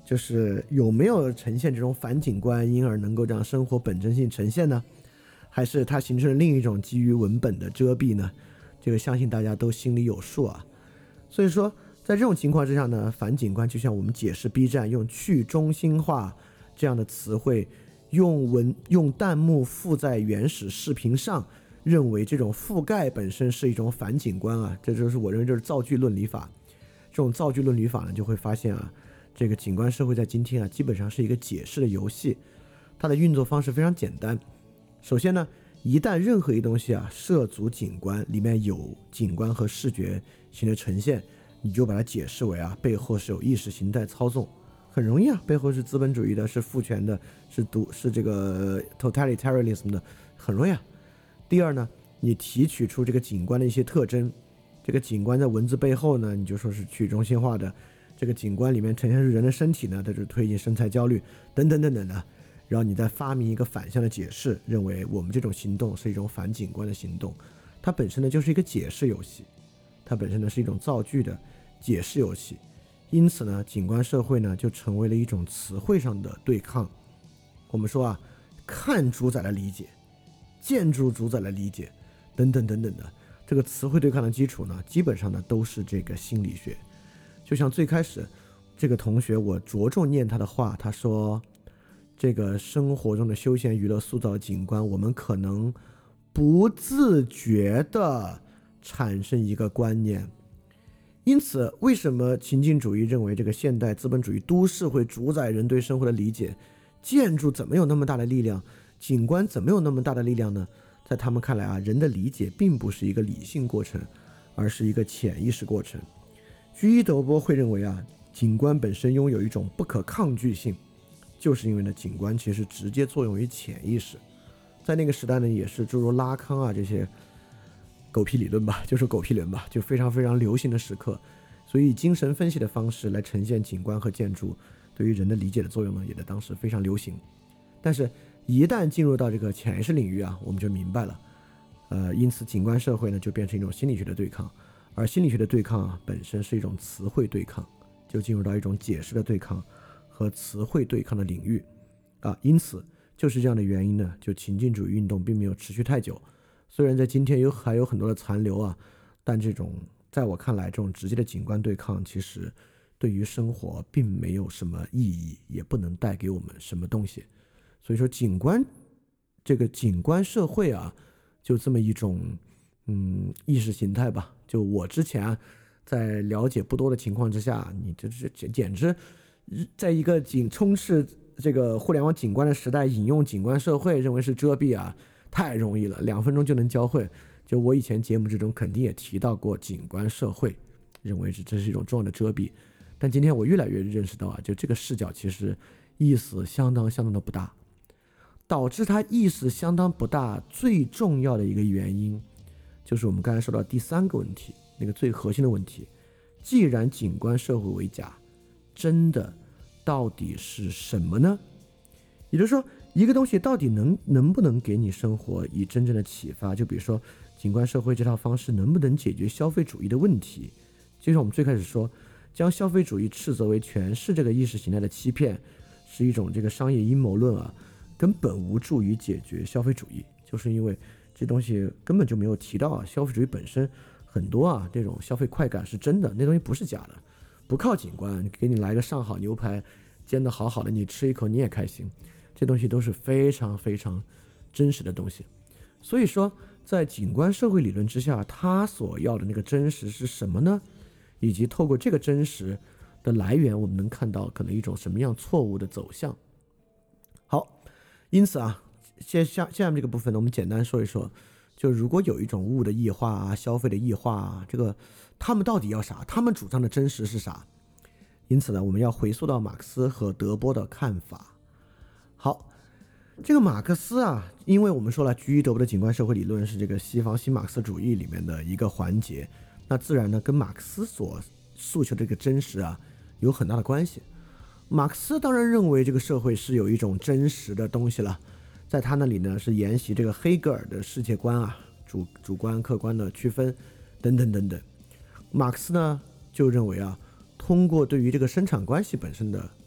就是有没有呈现这种反景观，因而能够让生活本真性呈现呢？还是它形成了另一种基于文本的遮蔽呢？这个相信大家都心里有数啊。所以说在这种情况之下呢，反景观就像我们解释 B 站用去中心化这样的词汇，用弹幕附在原始视频上，认为这种覆盖本身是一种反景观啊，这就是我认为就是造句论理法。这种造句论理法呢，就会发现啊，这个景观社会在今天啊，基本上是一个解释的游戏，它的运作方式非常简单。首先呢，一旦任何一东西啊涉足景观，里面有景观和视觉型的呈现，你就把它解释为啊背后是有意识形态操纵，很容易啊，背后是资本主义的，是父权的，是这个 totalitarianism 的，很容易啊。第二呢，你提取出这个景观的一些特征，这个景观在文字背后呢，你就说是去中心化的，这个景观里面呈现出人的身体呢，它就是推进身材焦虑等等等等的，然后你再发明一个反向的解释，认为我们这种行动是一种反景观的行动，它本身呢就是一个解释游戏，它本身呢是一种造句的解释游戏。因此呢，景观社会呢就成为了一种词汇上的对抗。我们说啊，看主宰了理解，建筑主宰了理解，等等等等的，这个词汇对抗的基础呢，基本上呢都是这个心理学。就像最开始这个同学，我着重念他的话，他说这个生活中的休闲娱乐塑造景观，我们可能不自觉地产生一个观念。因此为什么情境主义认为这个现代资本主义都市会主宰人对生活的理解，建筑怎么有那么大的力量，景观怎么有那么大的力量呢？在他们看来啊，人的理解并不是一个理性过程，而是一个潜意识过程。居伊德波会认为啊，景观本身拥有一种不可抗拒性，就是因为呢，景观其实直接作用于潜意识。在那个时代呢，也是诸如拉康啊这些狗屁理论吧，就是狗屁人吧，就非常非常流行的时刻。所以以精神分析的方式来呈现景观和建筑对于人的理解的作用呢，也在当时非常流行。但是一旦进入到这个潜意识领域啊，我们就明白了，因此景观社会呢就变成一种心理学的对抗，而心理学的对抗啊本身是一种词汇对抗，就进入到一种解释的对抗和词汇对抗的领域啊。因此就是这样的原因呢，就情境主义运动并没有持续太久。虽然在今天还有很多的残留啊，但这种在我看来，这种直接的景观对抗其实对于生活并没有什么意义，也不能带给我们什么东西。所以说这个景观社会啊，就这么一种意识形态吧。就我之前在了解不多的情况之下，你这简直在一个充斥这个互联网景观的时代，引用景观社会认为是遮蔽啊，太容易了，2分钟就能教会。就我以前节目之中肯定也提到过景观社会，认为这是一种重要的遮蔽。但今天我越来越认识到啊，就这个视角其实意思相当的不大。导致它意识相当不大最重要的一个原因，就是我们刚才说到第3个问题，那个最核心的问题，既然景观社会为假，真的到底是什么呢？也就是说，一个东西到底能不能给你生活以真正的启发？就比如说景观社会这套方式能不能解决消费主义的问题？就像我们最开始说，将消费主义斥责为全是这个意识形态的欺骗，是一种这个商业阴谋论啊，根本无助于解决消费主义。就是因为这东西根本就没有提到啊，消费主义本身很多啊，这种消费快感是真的，那东西不是假的，不靠景观，给你来个上好牛排煎得好好的，你吃一口你也开心，这东西都是非常非常真实的东西。所以说在景观社会理论之下，它所要的那个真实是什么呢？以及透过这个真实的来源，我们能看到可能一种什么样错误的走向。好，因此啊，下面这个部分呢，我们简单说一说，就如果有一种物的异化啊，消费的异化啊，这个他们到底要啥？他们主张的真实是啥？因此呢，我们要回溯到马克思和德波的看法。好，这个马克思啊，因为我们说了，居伊德波的景观社会理论是这个西方新马克思主义里面的一个环节，那自然呢，跟马克思所诉求这个真实啊，有很大的关系。马克思当然认为这个社会是有一种真实的东西了，在他那里呢是沿袭这个黑格尔的世界观啊，主观客观的区分等等马克思呢就认为啊，通过对于这个生产关系本身的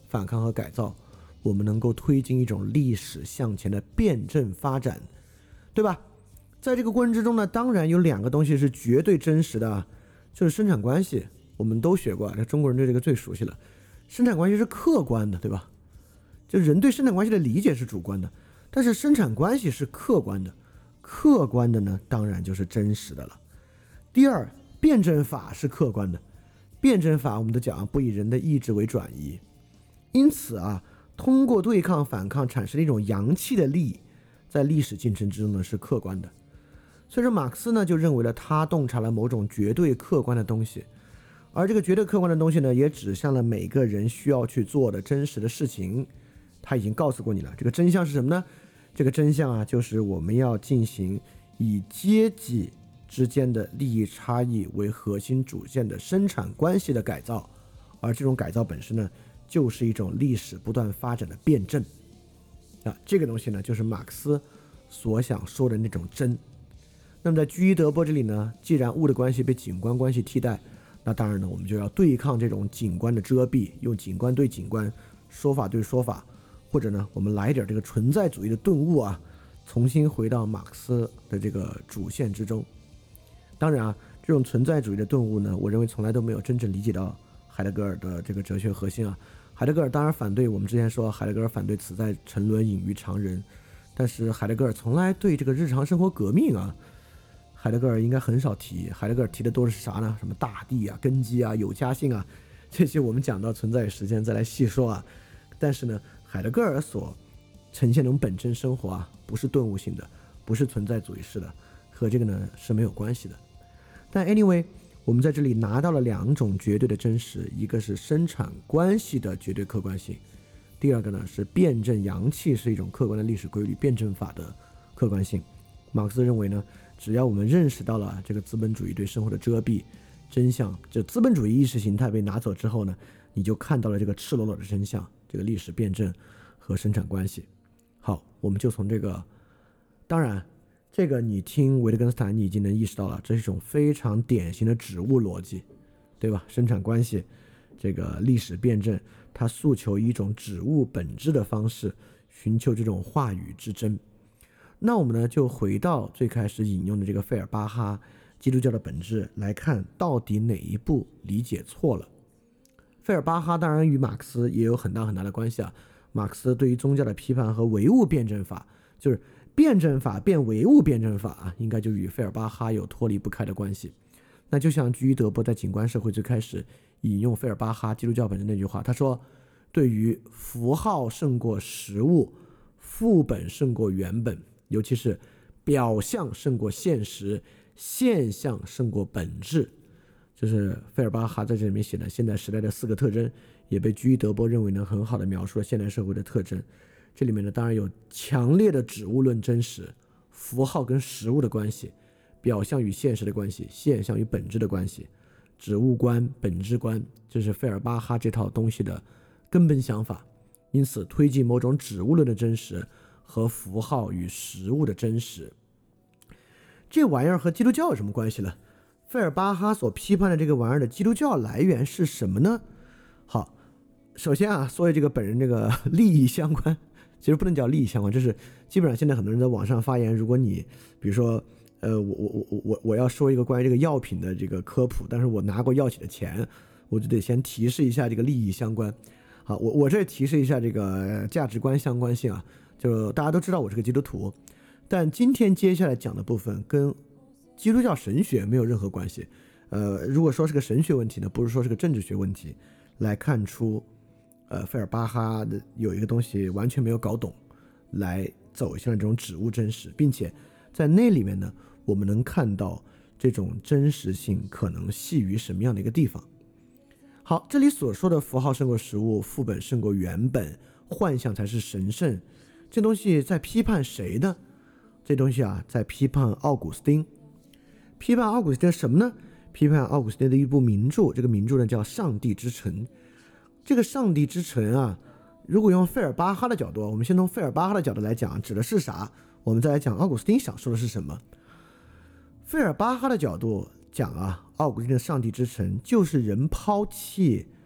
反抗和改造，我们能够推进一种历史向前的辩证发展，对吧？在这个过程之中呢，当然有两个东西是绝对真实的，就是生产关系，我们都学过，这中国人对这个最熟悉了。生产关系是客观的，对吧？就人对生产关系的理解是主观的，但是生产关系是客观的，客观的呢，当然就是真实的了。第二，辩证法是客观的，辩证法我们都讲不以人的意志为转移，因此通过对抗反抗产生的一种阳气的力，在历史进程之中呢是客观的。所以说马克思呢就认为了他洞察了某种绝对客观的东西，而这个绝对客观的东西呢也指向了每个人需要去做的真实的事情。他已经告诉过你了，这个真相是什么呢？这个真相就是我们要进行以阶级之间的利益差异为核心主线的生产关系的改造，而这种改造本身呢就是一种历史不断发展的辩证。这个东西呢就是马克思所想说的那种真。那么在居伊德波这里呢，既然物的关系被景观关系替代，那当然呢我们就要对抗这种景观的遮蔽，用景观对景观，说法对说法，或者呢我们来点这个存在主义的顿悟重新回到马克思的这个主线之中。当然这种存在主义的顿悟呢，我认为从来都没有真正理解到海德格尔的这个哲学核心海德格尔当然反对，我们之前说海德格尔反对此在沉沦隐于常人，但是海德格尔从来对这个日常生活革命海德格尔应该很少提。海德格尔提的都是啥呢？什么大地根基有家性这些我们讲到存在与时间再来细说但是呢海德格尔所呈现的本真生活不是顿悟性的，不是存在主义式的，和这个呢是没有关系的。但 anyway 我们在这里拿到了两种绝对的真实，一个是生产关系的绝对客观性，第二个呢是辩证阳气是一种客观的历史规律，辩证法的客观性。马克思认为呢，只要我们认识到了这个资本主义对生活的遮蔽真相，就资本主义意识形态被拿走之后呢，你就看到了这个赤裸裸的真相，这个历史辩证和生产关系。好，我们就从这个，当然这个你听维特根斯坦你已经能意识到了，这是一种非常典型的指物逻辑，对吧？生产关系这个历史辩证，它诉求一种指物本质的方式寻求这种话语之真。那我们呢就回到最开始引用的这个费尔巴哈基督教的本质来看，到底哪一步理解错了。费尔巴哈当然与马克思也有很大很大的关系马克思对于宗教的批判和唯物辩证法，就是辩证法变唯物辩证法应该就与费尔巴哈有脱离不开的关系。那就像居伊德波在景观社会最开始引用费尔巴哈基督教本身那句话，他说对于符号胜过实物，副本胜过原本，尤其是表象胜过现实，现象胜过本质，就是费尔巴哈在这里面写的现代时代的4个特征，也被居伊德波认为能很好的描述了现代社会的特征。这里面呢当然有强烈的指物论真实，符号跟实物的关系，表象与现实的关系，现象与本质的关系，指物观本质观，这是费尔巴哈这套东西的根本想法。因此推进某种指物论的真实和符号与实物的真实。这玩意儿和基督教有什么关系呢？费尔巴哈所批判的这个玩意儿的基督教来源是什么呢？好，首先所以这个本人这个利益相关，其实不能叫利益相关，就是基本上现在很多人在网上发言，如果你比如说我要说一个关于这个药品的这个科普，但是我拿过药企的钱，我就得先提示一下这个利益相关。好，我这提示一下这个价值观相关性就大家都知道我是个基督徒，但今天接下来讲的部分跟基督教神学没有任何关系。如果说是个神学问题呢，不是说是个政治学问题，来看出费尔巴哈的有一个东西完全没有搞懂，来走向这种指物真实，并且在那里面呢，我们能看到这种真实性可能系于什么样的一个地方。好，这里所说的符号胜过实物，副本胜过原本，幻象才是神圣，这东西在批判谁呢？这东西在批判奥古斯丁。批判奥古斯丁什么呢？批判奥古斯丁的一部名著，这个名著呢叫《上帝之城》。这个上帝之城如果用费尔巴哈的角度，我们先从费尔巴哈的角度来讲，指的是啥？我们再来讲奥古斯丁想说的是什么。费尔巴哈的角度讲奥古斯丁的上帝之城就是人抛弃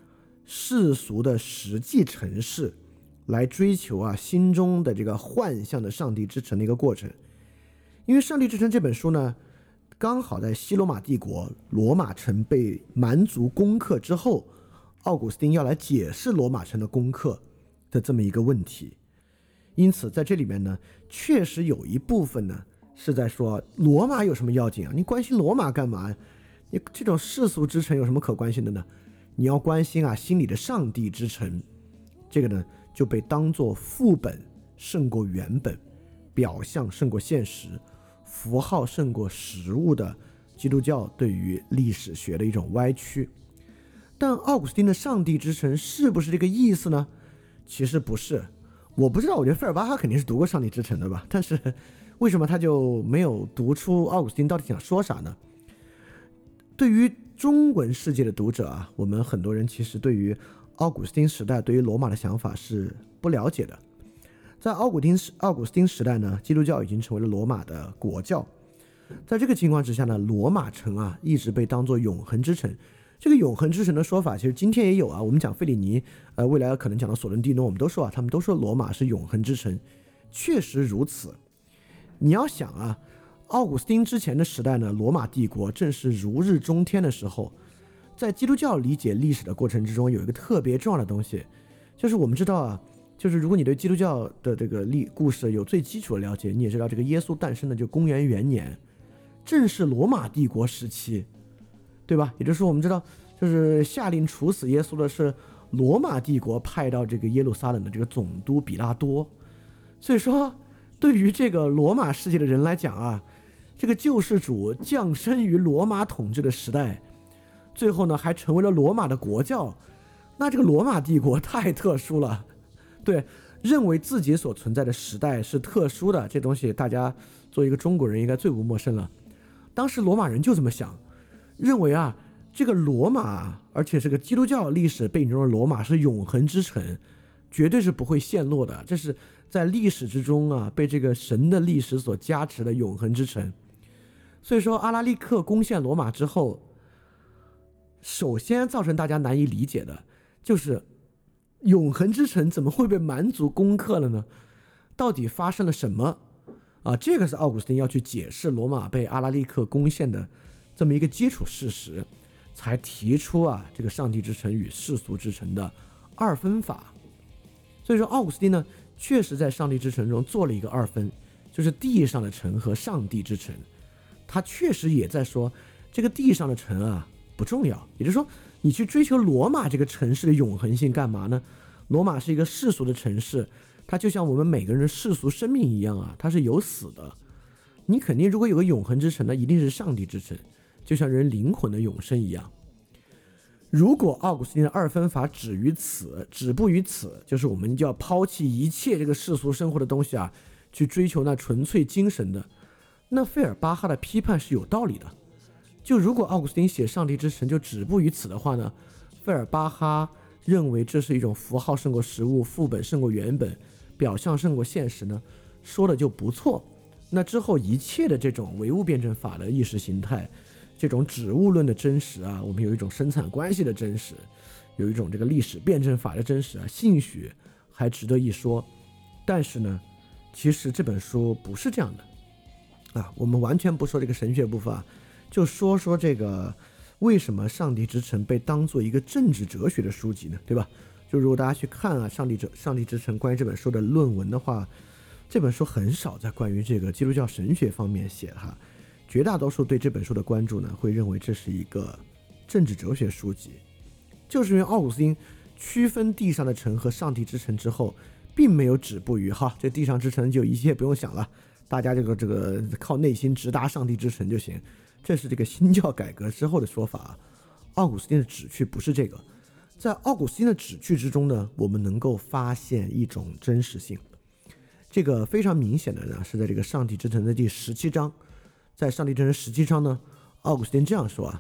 世俗的实际尘世来追求心中的这个幻象的上帝之城的一个过程。因为上帝之城这本书呢，刚好在西罗马帝国罗马城被蛮族攻克之后，奥古斯丁要来解释罗马城的攻克的这么一个问题。因此在这里面呢，确实有一部分呢是在说罗马有什么要紧啊？你关心罗马干嘛？你这种世俗之城有什么可关心的呢？你要关心心里的上帝之城。这个呢就被当作副本胜过原本，表象胜过现实，符号胜过实物的基督教对于历史学的一种歪曲。但奥古斯丁的上帝之城是不是这个意思呢？其实不是。我不知道，我觉得费尔巴哈肯定是读过上帝之城的吧，但是为什么他就没有读出奥古斯丁到底想说啥呢？对于中文世界的读者我们很多人其实对于奥古斯丁时代对于罗马的想法是不了解的。在奥古斯丁时代呢，基督教已经成为了罗马的国教。在这个情况之下呢，罗马城一直被当作永恒之城。这个永恒之城的说法其实今天也有我们讲费里尼未来可能讲到索伦蒂诺，我们都说他们都说罗马是永恒之城，确实如此。你要想奥古斯丁之前的时代呢，罗马帝国正是如日中天的时候。在基督教理解历史的过程之中，有一个特别重要的东西，就是我们知道就是如果你对基督教的这个故事有最基础的了解，你也知道这个耶稣诞生的就公元元年，正是罗马帝国时期，对吧？也就是说我们知道，就是下令处死耶稣的是罗马帝国派到这个耶路撒冷的这个总督比拉多。所以说对于这个罗马世界的人来讲这个救世主降生于罗马统治的时代，最后呢还成为了罗马的国教，那这个罗马帝国太特殊了。对，认为自己所存在的时代是特殊的，这东西大家作为一个中国人应该最不陌生了。当时罗马人就这么想，认为这个罗马，而且是个基督教历史背景中的罗马是永恒之城，绝对是不会陷落的，这是在历史之中被这个神的历史所加持的永恒之城。所以说阿拉利克攻陷罗马之后，首先造成大家难以理解的就是永恒之城怎么会被蛮族攻克了呢？到底发生了什么这个是奥古斯丁要去解释罗马被阿拉利克攻陷的这么一个基础事实，才提出这个上帝之城与世俗之城的二分法。所以说奥古斯丁呢确实在上帝之城中做了一个二分，就是地上的城和上帝之城。他确实也在说这个地上的城不重要，也就是说你去追求罗马这个城市的永恒性干嘛呢？罗马是一个世俗的城市，它就像我们每个人的世俗生命一样它是有死的。你肯定如果有个永恒之城呢，一定是上帝之城，就像人灵魂的永生一样。如果奥古斯丁的二分法止步于此，就是我们就要抛弃一切这个世俗生活的东西去追求那纯粹精神的，那费尔巴哈的批判是有道理的。就如果奥古斯丁写上帝之城就止步于此的话呢，费尔巴哈认为这是一种符号胜过实物，副本胜过原本，表象胜过现实呢，说的就不错。那之后一切的这种唯物辩证法的意识形态，这种指物论的真实我们有一种生产关系的真实，有一种这个历史辩证法的真实兴许还值得一说。但是呢，其实这本书不是这样的我们完全不说这个神学部分就说这个为什么上帝之城被当做一个政治哲学的书籍呢？对吧？就如果大家去看上帝之城关于这本书的论文的话，这本书很少在关于这个基督教神学方面写绝大多数对这本书的关注呢，会认为这是一个政治哲学书籍。就是因为奥古斯丁区分地上的城和上帝之城之后，并没有止步于这地上之城就一切不用想了，大家这个靠内心直达上帝之城就行，这是这个新教改革之后的说法。奥古斯丁的旨趣不是这个。在奥古斯丁的旨趣之中呢，我们能够发现一种真实性。这个非常明显的呢，是在这个上帝之城的第17章。在上帝之城17章呢，奥古斯丁这样说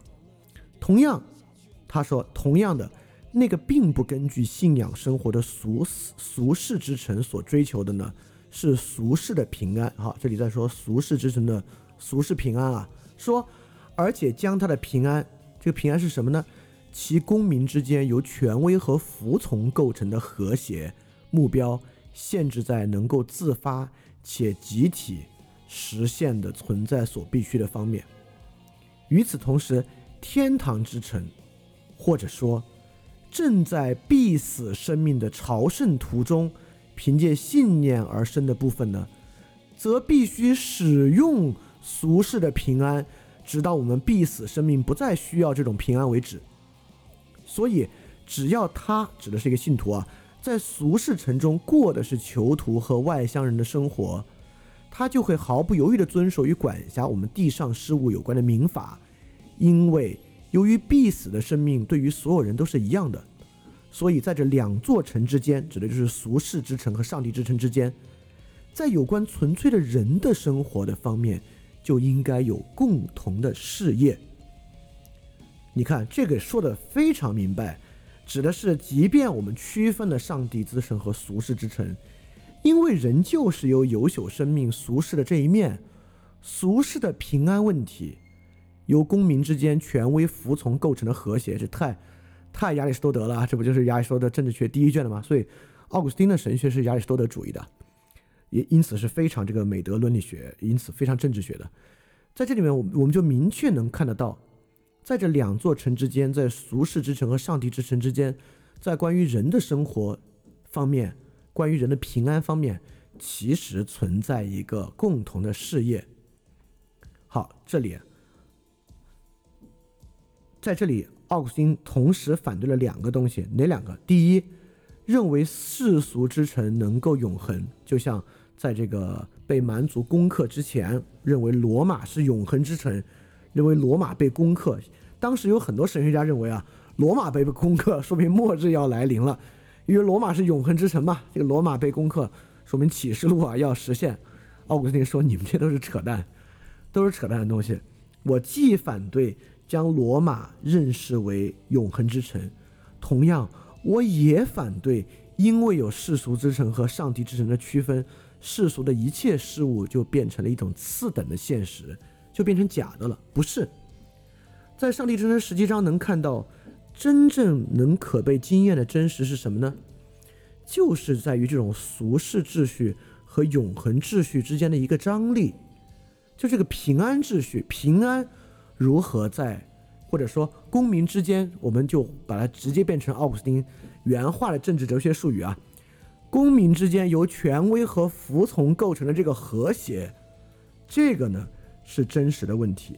他说同样的，那个并不根据信仰生活的俗世之城所追求的呢，是俗世的平安。这里在说俗世之城的俗世平安说而且将他的平安，这个平安是什么呢？ 其公民之间由权威和服从构成的和谐目标限制在能够自发且集体实现的存在所必须的方面。与此同时，天堂之城，或者说正在必死生命的朝圣途中凭借信念而生的部分呢，则必须使用俗世的平安，直到我们必死生命不再需要这种平安为止。所以只要他指的是一个信徒啊，在俗世城中过的是囚徒和外乡人的生活，他就会毫不犹豫地遵守与管辖我们地上事务有关的民法，因为由于必死的生命对于所有人都是一样的，所以在这两座城之间，指的就是俗世之城和上帝之城之间，在有关纯粹的人的生活的方面就应该有共同的事业。你看这个说得非常明白，指的是即便我们区分了上帝之城和俗世之城，因为人就是由有朽生命俗世的这一面，俗世的平安问题由公民之间权威服从构成的和谐，这太亚里士多德了，这不就是亚里士多德政治学第一卷的吗？所以奥古斯丁的神学是亚里士多德主义的，也因此是非常这个美德伦理学，因此非常政治学的。在这里面我们就明确能看得到，在这两座城之间，在俗世之城和上帝之城之间，在关于人的生活方面，关于人的平安方面，其实存在一个共同的事业。好，在这里奥古斯丁同时反对了两个东西，哪两个？第一，认为世俗之城能够永恒，就像在这个被蛮族攻克之前，认为罗马是永恒之城，认为罗马被攻克，当时有很多神学家认为啊，罗马被攻克说明末日要来临了，因为罗马是永恒之城嘛，这个罗马被攻克说明启示录啊要实现。奥古斯丁说你们这都是扯淡的东西。我既反对将罗马认识为永恒之城，同样我也反对因为有世俗之城和上帝之城的区分，世俗的一切事物就变成了一种次等的现实，就变成假的了。不是，在上帝之城10章能看到真正能可被经验的真实是什么呢？就是在于这种俗世秩序和永恒秩序之间的一个张力，就这个平安秩序，平安如何在，或者说公民之间，我们就把它直接变成奥古斯丁原话的政治哲学术语啊，公民之间由权威和服从构成的这个和谐，这个呢是真实的问题。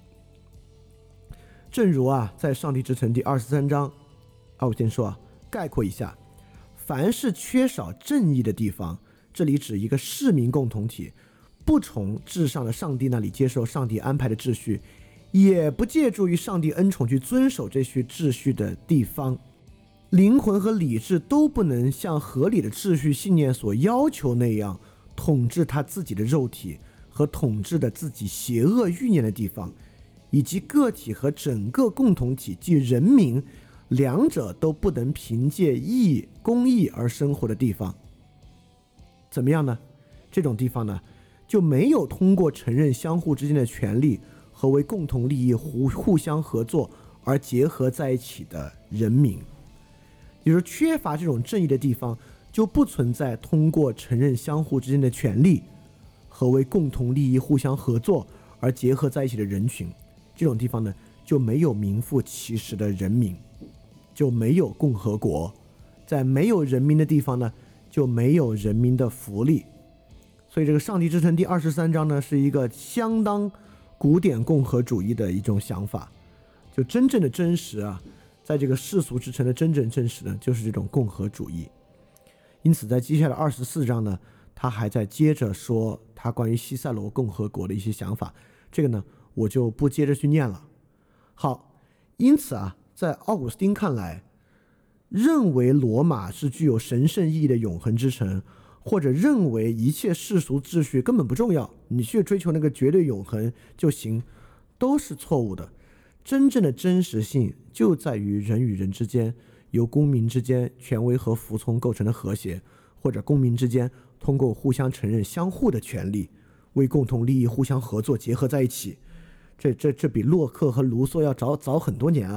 正如啊，在上帝之城第23章，奥古斯丁说啊，概括一下，凡是缺少正义的地方，这里指一个市民共同体，不从至上的上帝那里接受上帝安排的秩序，也不借助于上帝恩宠去遵守这些秩序的地方，灵魂和理智都不能像合理的秩序信念所要求那样统治他自己的肉体和统治的自己邪恶欲念的地方，以及个体和整个共同体即人民两者都不能凭借义公义而生活的地方。怎么样呢？这种地方呢，就没有通过承认相互之间的权利和为共同利益互相合作而结合在一起的人民。也就是缺乏这种正义的地方，就不存在通过承认相互之间的权利和为共同利益互相合作而结合在一起的人群。这种地方呢，就没有名副其实的人民，就没有共和国。在没有人民的地方呢，就没有人民的福利。所以这个上帝之城第23章呢，是一个相当古典共和主义的一种想法。就真正的真实啊，在这个世俗之城的真正真实呢，就是这种共和主义。因此在接下来24章呢，他还在接着说他关于西塞罗共和国的一些想法，这个呢我就不接着去念了。好，因此啊，在奥古斯丁看来，认为罗马是具有神圣意义的永恒之城，或者认为一切世俗秩序根本不重要，你去追求那个绝对永恒就行，都是错误的。真正的真实性就在于人与人之间由公民之间权威和服从构成的和谐，或者公民之间通过互相承认相互的权利为共同利益互相合作结合在一起。这比洛克和卢梭要早很多年啊，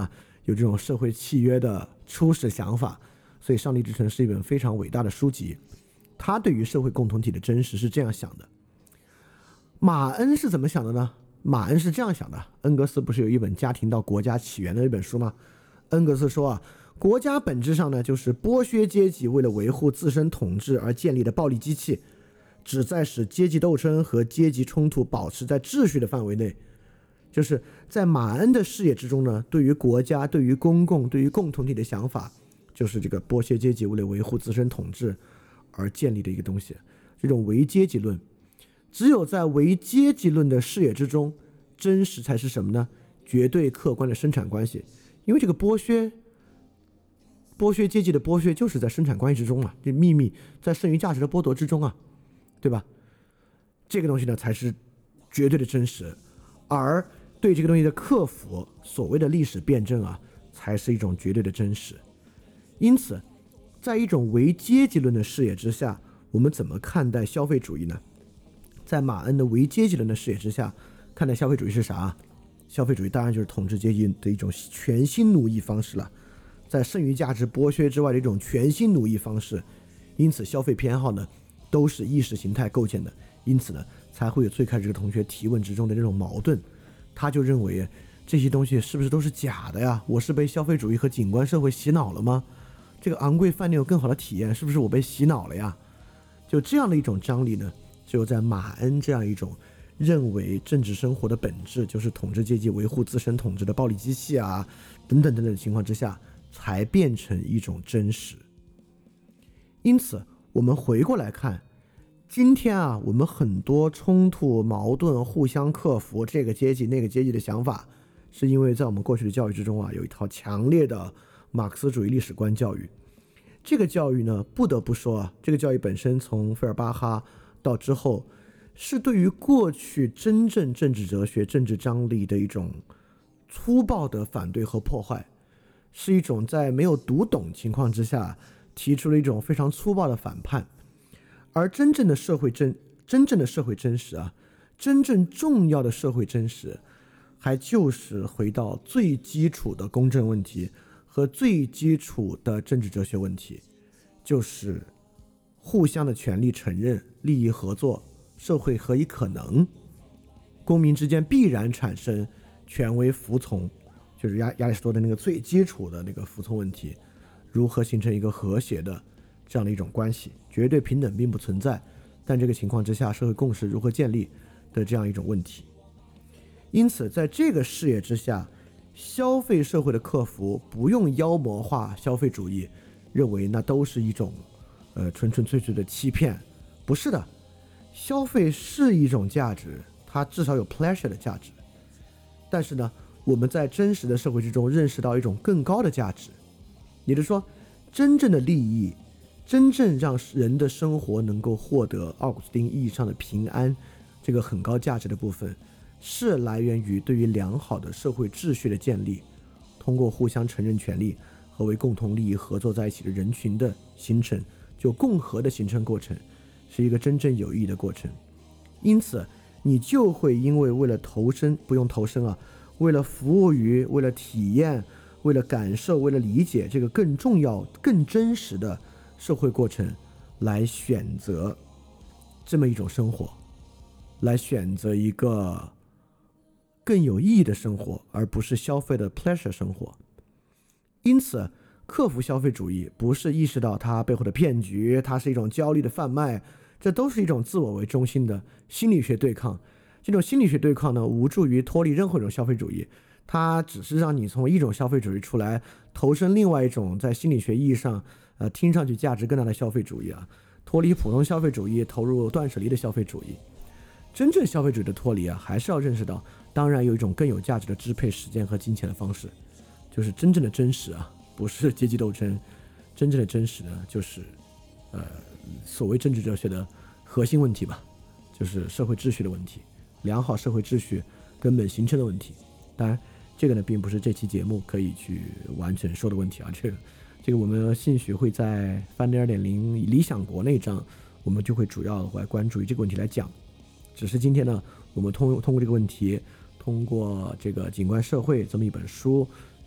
有这种社会契约的初始想法。所以《上帝之城》是一本非常伟大的书籍，他对于社会共同体的真实是这样想的。马恩是怎么想的呢？马恩是这样想的，恩格斯不是有一本《家庭到国家起源》的一本书吗？恩格斯说啊，国家本质上呢就是剥削阶级为了维护自身统治而建立的暴力机器，旨在使阶级斗争和阶级冲突保持在秩序的范围内。就是在马恩的视野之中呢，对于国家、对于公共、对于共同体的想法，就是这个剥削阶级为了维护自身统治而建立的一个东西，这种唯阶级论。只有在唯阶级论的视野之中，真实才是什么呢？绝对客观的生产关系。因为这个剥削阶级的剥削就是在生产关系之中嘛，这秘密在剩余价值的剥夺之中啊，对吧？这个东西呢才是绝对的真实，而对这个东西的克服，所谓的历史辩证啊，才是一种绝对的真实。因此，在一种唯阶级论的视野之下，我们怎么看待消费主义呢？在马恩的唯阶级论的视野之下，看待消费主义是啥？消费主义当然就是统治阶级的一种全新奴役方式了，在剩余价值剥削之外的一种全新奴役方式。因此消费偏好呢都是意识形态构建的，因此呢才会有最开始这个同学提问之中的这种矛盾。他就认为这些东西是不是都是假的呀？我是被消费主义和景观社会洗脑了吗？这个昂贵饭店有更好的体验，是不是我被洗脑了呀？就这样的一种张力呢，只有在马恩这样一种认为政治生活的本质就是统治阶级维护自身统治的暴力机器啊等等等等的情况之下，才变成一种真实。因此我们回过来看，今天啊，我们很多冲突矛盾互相克服这个阶级那个阶级的想法，是因为在我们过去的教育之中啊，有一套强烈的马克思主义历史观教育。这个教育呢，不得不说啊，这个教育本身从费尔巴哈到之后，是对于过去真正政治哲学、政治张力的一种粗暴的反对和破坏，是一种在没有读懂情况之下提出了一种非常粗暴的反叛。而真正的社会真实啊，真正重要的社会真实，还就是回到最基础的公正问题和最基础的政治哲学问题，就是互相的权利承认、利益合作、社会何以可能，公民之间必然产生权威服从，就是亚里士多德那个最基础的那个服从问题，如何形成一个和谐的这样的一种关系。绝对平等并不存在，但这个情况之下社会共识如何建立的这样一种问题。因此在这个视野之下，消费社会的克服不用妖魔化消费主义，认为那都是一种纯粹的欺骗。不是的，消费是一种价值，它至少有 pleasure 的价值。但是呢，我们在真实的社会之中认识到一种更高的价值，也就是说，真正的利益，真正让人的生活能够获得奥古斯丁意义上的平安，这个很高价值的部分，是来源于对于良好的社会秩序的建立，通过互相承认权利和为共同利益合作在一起的人群的形成，就共和的形成过程，是一个真正有意义的过程。因此你就会因为为了投身，不用投身啊，为了服务于，为了体验，为了感受，为了理解这个更重要更真实的社会过程，来选择这么一种生活，来选择一个更有意义的生活，而不是消费的 pleasure 生活。因此克服消费主义不是意识到它背后的骗局，它是一种焦虑的贩卖，这都是一种自我为中心的心理学对抗。这种心理学对抗呢，无助于脱离任何一种消费主义，它只是让你从一种消费主义出来，投身另外一种在心理学意义上听上去价值更大的消费主义啊，脱离普通消费主义，投入断舍离的消费主义。真正消费主义的脱离啊，还是要认识到，当然有一种更有价值的支配时间和金钱的方式，就是真正的真实啊，不是阶级斗争，真正的真实呢，就是所谓政治哲学的核心问题吧，就是社会秩序的问题，良好社会秩序根本形成的问题。当然这个呢并不是这期节目可以去完全说的问题啊，这个我们兴许会在翻点2.0理想国那章，我们就会主要来关注于这个问题来讲。只是今天呢，我们通过这个问题，通过这个景观社会这么一本书，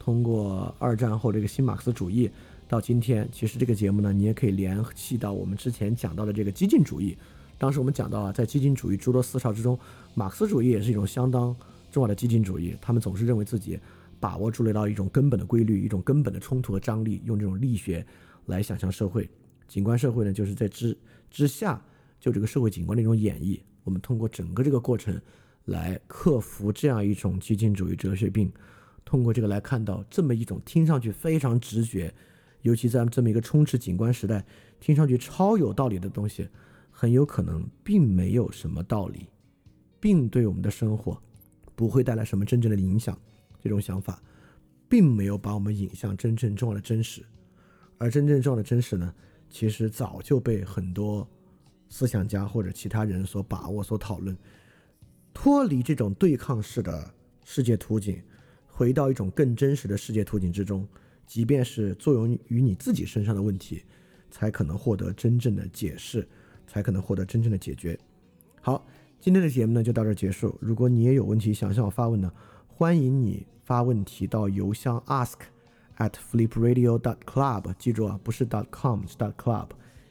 通过二战后这个新马克思主义到今天，其实这个节目呢，你也可以联系到我们之前讲到的这个激进主义。当时我们讲到啊，在激进主义诸多思潮之中，马克思主义也是一种相当重要的激进主义。他们总是认为自己把握住了到一种根本的规律，一种根本的冲突和张力，用这种力学来想象社会。景观社会呢，就是在之下就这个社会景观的一种演绎。我们通过整个这个过程来克服这样一种激进主义哲学病，通过这个来看到这么一种听上去非常直觉，尤其在这么一个充斥景观时代，听上去超有道理的东西，很有可能并没有什么道理，并对我们的生活不会带来什么真正的影响。这种想法并没有把我们引向真正重要的真实，而真正重要的真实呢，其实早就被很多思想家或者其他人所把握、所讨论。脱离这种对抗式的世界图景，回到一种更真实的世界图景之中，即便是作用于你自己身上的问题，才可能获得真正的解释，才可能获得真正的解决。好，今天的节目呢就到这儿结束。如果你也有问题想向我发问呢，欢迎你发问题到邮箱 ask@flipradio.club， 记住啊，不是 .com 是 .club，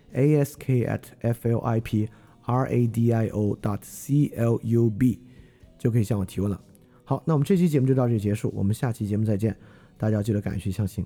ask@flipradio.club 就可以向我提问了。好，那我们这期节目就到这里结束，我们下期节目再见。大家记得敢于相信。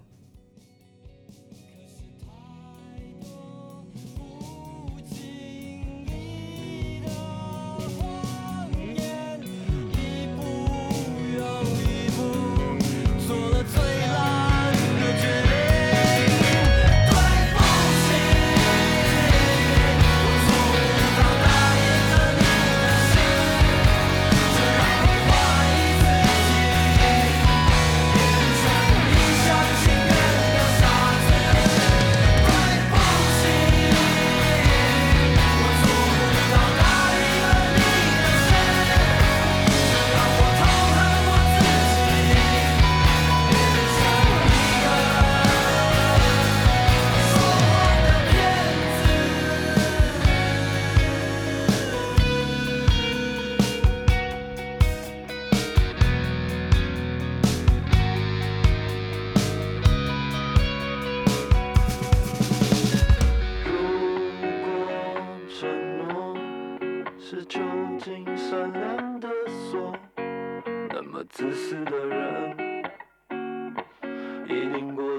自私的人一定过